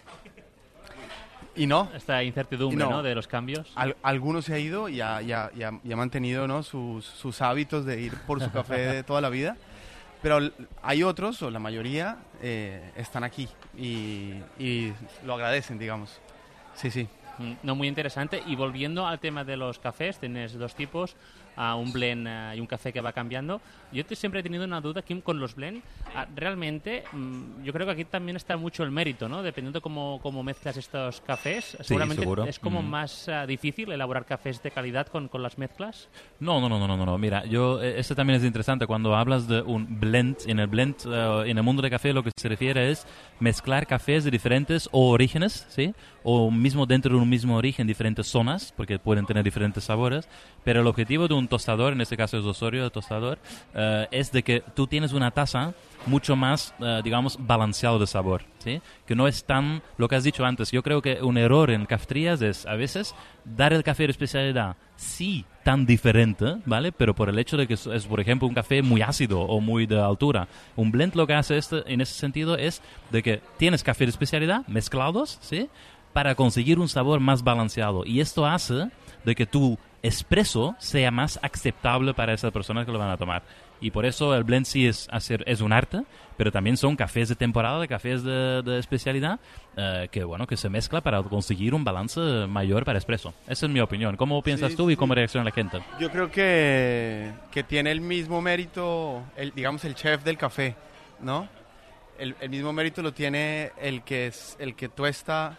Y no. Esta incertidumbre, ¿no? De los cambios. Algunos se ha ido y ha mantenido, ¿no? sus hábitos de ir por su café de toda la vida. Pero hay otros, o la mayoría, están aquí y lo agradecen, digamos. Sí, sí. No, muy interesante. Y volviendo al tema de los cafés, tienes dos tipos, un blend y un café que va cambiando. Yo siempre he tenido una duda aquí con los blend. Realmente, yo creo que aquí también está mucho el mérito, ¿no? Dependiendo cómo mezclas estos cafés, seguramente seguro. Es como más difícil elaborar cafés de calidad con las mezclas. No. Mira, esto también es interesante. Cuando hablas de un blend, en el mundo de café lo que se refiere es mezclar cafés de diferentes orígenes, ¿sí? O mismo dentro de un mismo origen, diferentes zonas, porque pueden tener diferentes sabores. Pero el objetivo de un tostador, en este caso es Osorio, el tostador, es de que tú tienes una taza mucho más, digamos, balanceado de sabor, ¿sí? Que no es tan, lo que has dicho antes, yo creo que un error en cafeterías es, a veces, dar el café de especialidad, sí, tan diferente, ¿vale? Pero por el hecho de que es, por ejemplo, un café muy ácido o muy de altura. Un blend lo que hace en ese sentido es de que tienes café de especialidad mezclados, ¿sí? Para conseguir un sabor más balanceado. Y esto hace de que tu espresso sea más aceptable para esas personas que lo van a tomar. Y por eso el blend sí es un arte, pero también son cafés de temporada, cafés de especialidad, que se mezcla para conseguir un balance mayor para espresso. Esa es mi opinión. ¿Cómo piensas tú y cómo reacciona la gente? Yo creo que tiene el mismo mérito, digamos, el chef del café, ¿no? El mismo mérito lo tiene el que tuesta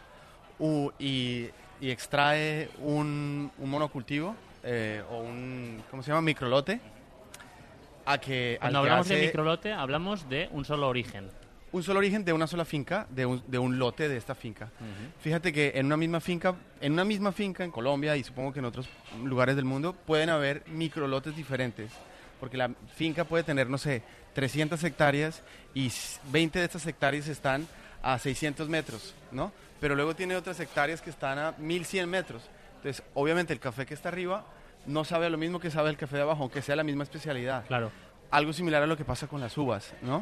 y extrae un monocultivo o un, ¿cómo se llama? Microlote. Cuando hablamos de microlote, hablamos de un solo origen. Un solo origen de una sola finca, de un lote de esta finca. Fíjate que en una misma finca en Colombia y supongo que en otros lugares del mundo pueden haber microlotes diferentes. Porque la finca puede tener, no sé, 300 hectáreas y 20 de estas hectáreas están a 600 metros, ¿no? Pero luego tiene otras hectáreas que están a 1100 metros. Entonces, obviamente, el café que está arriba no sabe lo mismo que sabe el café de abajo, aunque sea la misma especialidad. Claro. Algo similar a lo que pasa con las uvas, ¿no?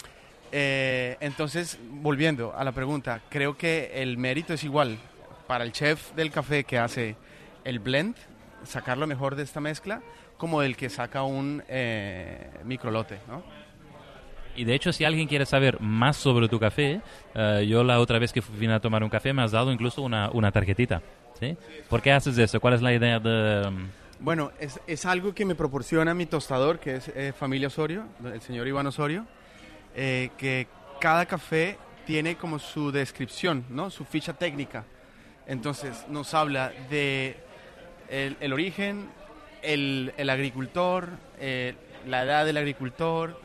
Entonces, volviendo a la pregunta, creo que el mérito es igual para el chef del café que hace el blend, sacar lo mejor de esta mezcla, como el que saca un microlote, ¿no? Y de hecho, si alguien quiere saber más sobre tu café, yo la otra vez que vine a tomar un café me has dado incluso una tarjetita, ¿sí? ¿Por qué haces eso? ¿Cuál es la idea de...? Bueno, es algo que me proporciona mi tostador, que es Familia Osorio, el señor Iván Osorio, que cada café tiene como su descripción, ¿no? Su ficha técnica. Entonces, nos habla de el origen, el agricultor, la edad del agricultor,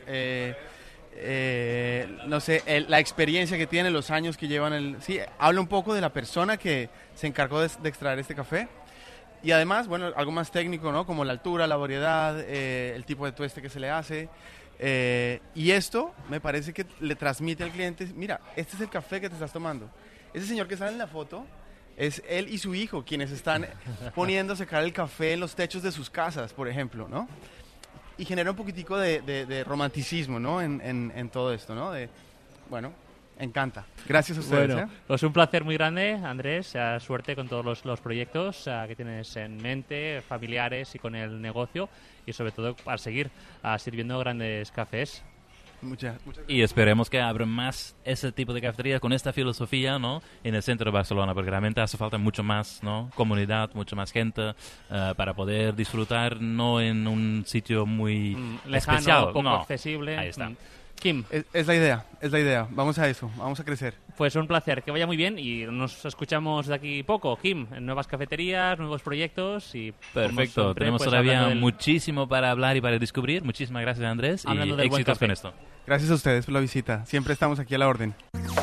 no sé, la experiencia que tiene, los años que llevan. Sí, habla un poco de la persona que se encargó de extraer este café. Y además, bueno, algo más técnico, ¿no? Como la altura, la variedad, el tipo de tueste que se le hace. Y esto me parece que le transmite al cliente, mira, este es el café que te estás tomando. Ese señor que sale en la foto es él y su hijo quienes están poniendo a secar el café en los techos de sus casas, por ejemplo, ¿no? Y genera un poquitico de romanticismo, ¿no? En todo esto, ¿no? Bueno, encanta. Gracias a ustedes. Bueno, pues un placer muy grande, Andrés. Suerte con todos los proyectos que tienes en mente, familiares y con el negocio. Y sobre todo para seguir sirviendo grandes cafés. Y esperemos que abran más ese tipo de cafeterías con esta filosofía, ¿no? En el centro de Barcelona, porque realmente hace falta mucho más, ¿no? Comunidad, mucho más gente para poder disfrutar, no en un sitio muy lejano, especial, poco no. accesible. Ahí está. Kim. Es la idea. Vamos a eso, vamos a crecer. Pues un placer, que vaya muy bien y nos escuchamos de aquí poco, Kim, en nuevas cafeterías, nuevos proyectos y... Perfecto, siempre, tenemos pues, todavía hablando muchísimo para hablar y para descubrir. Muchísimas gracias, Andrés, Hablando y del buen éxitos café. con esto. Gracias a ustedes por la visita. Siempre estamos aquí a la orden.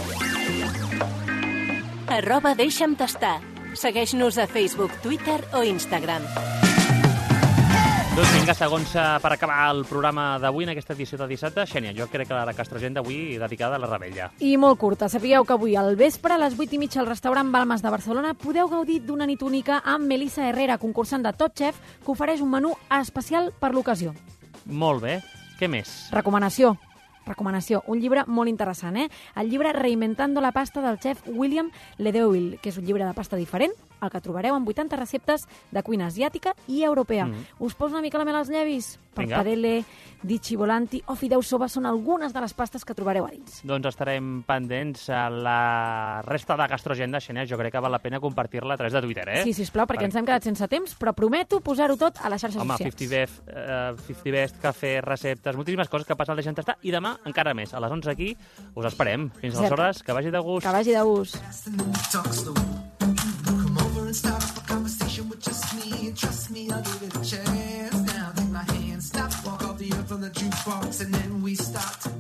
@deixa'm tastar. Segueix-nos a Facebook, Twitter o Instagram. Doncs vinga, segons per acabar el programa d'avui en aquesta edició de dissabte, Xènia, jo crec que la Castrogent d'avui dedicada a la Rebella. I molt curta. Sapigueu que avui al vespre a les 8:30 al restaurant Balmes de Barcelona podeu gaudir d'una nit única amb Melissa Herrera, concursant de Top Chef, que ofereix un menú especial per l'ocasió. Molt bé. Què més? Recomanació, un llibre molt interessant, El llibre Reinventando la pasta del chef William Ledeuil, que és un llibre de pasta diferent, el que trobareu amb 80 receptes de cuina asiàtica i europea. Us poso una mica la mel als llavis? Pappardelle, dici volanti o fideu soba són algunes de les pastes que trobareu a dins. Doncs estarem pendents a la resta de Gastrogenda, Xènia. Jo crec que val la pena compartir-la a través de Twitter, Sí, sisplau, perquè ens hem quedat sense temps, però prometo posar-ho tot a les xarxes socials. 50 Best, cafè, receptes, moltíssimes coses que passen al Deixa'm tastar i demà encara més. A les 11 aquí us esperem. Fins aleshores, que vagi de gust. Que vagi de gust. And start up a conversation with just me. Trust me, I'll give it a chance. Now take my hand, stop, walk off the earth on the jukebox, and then we start.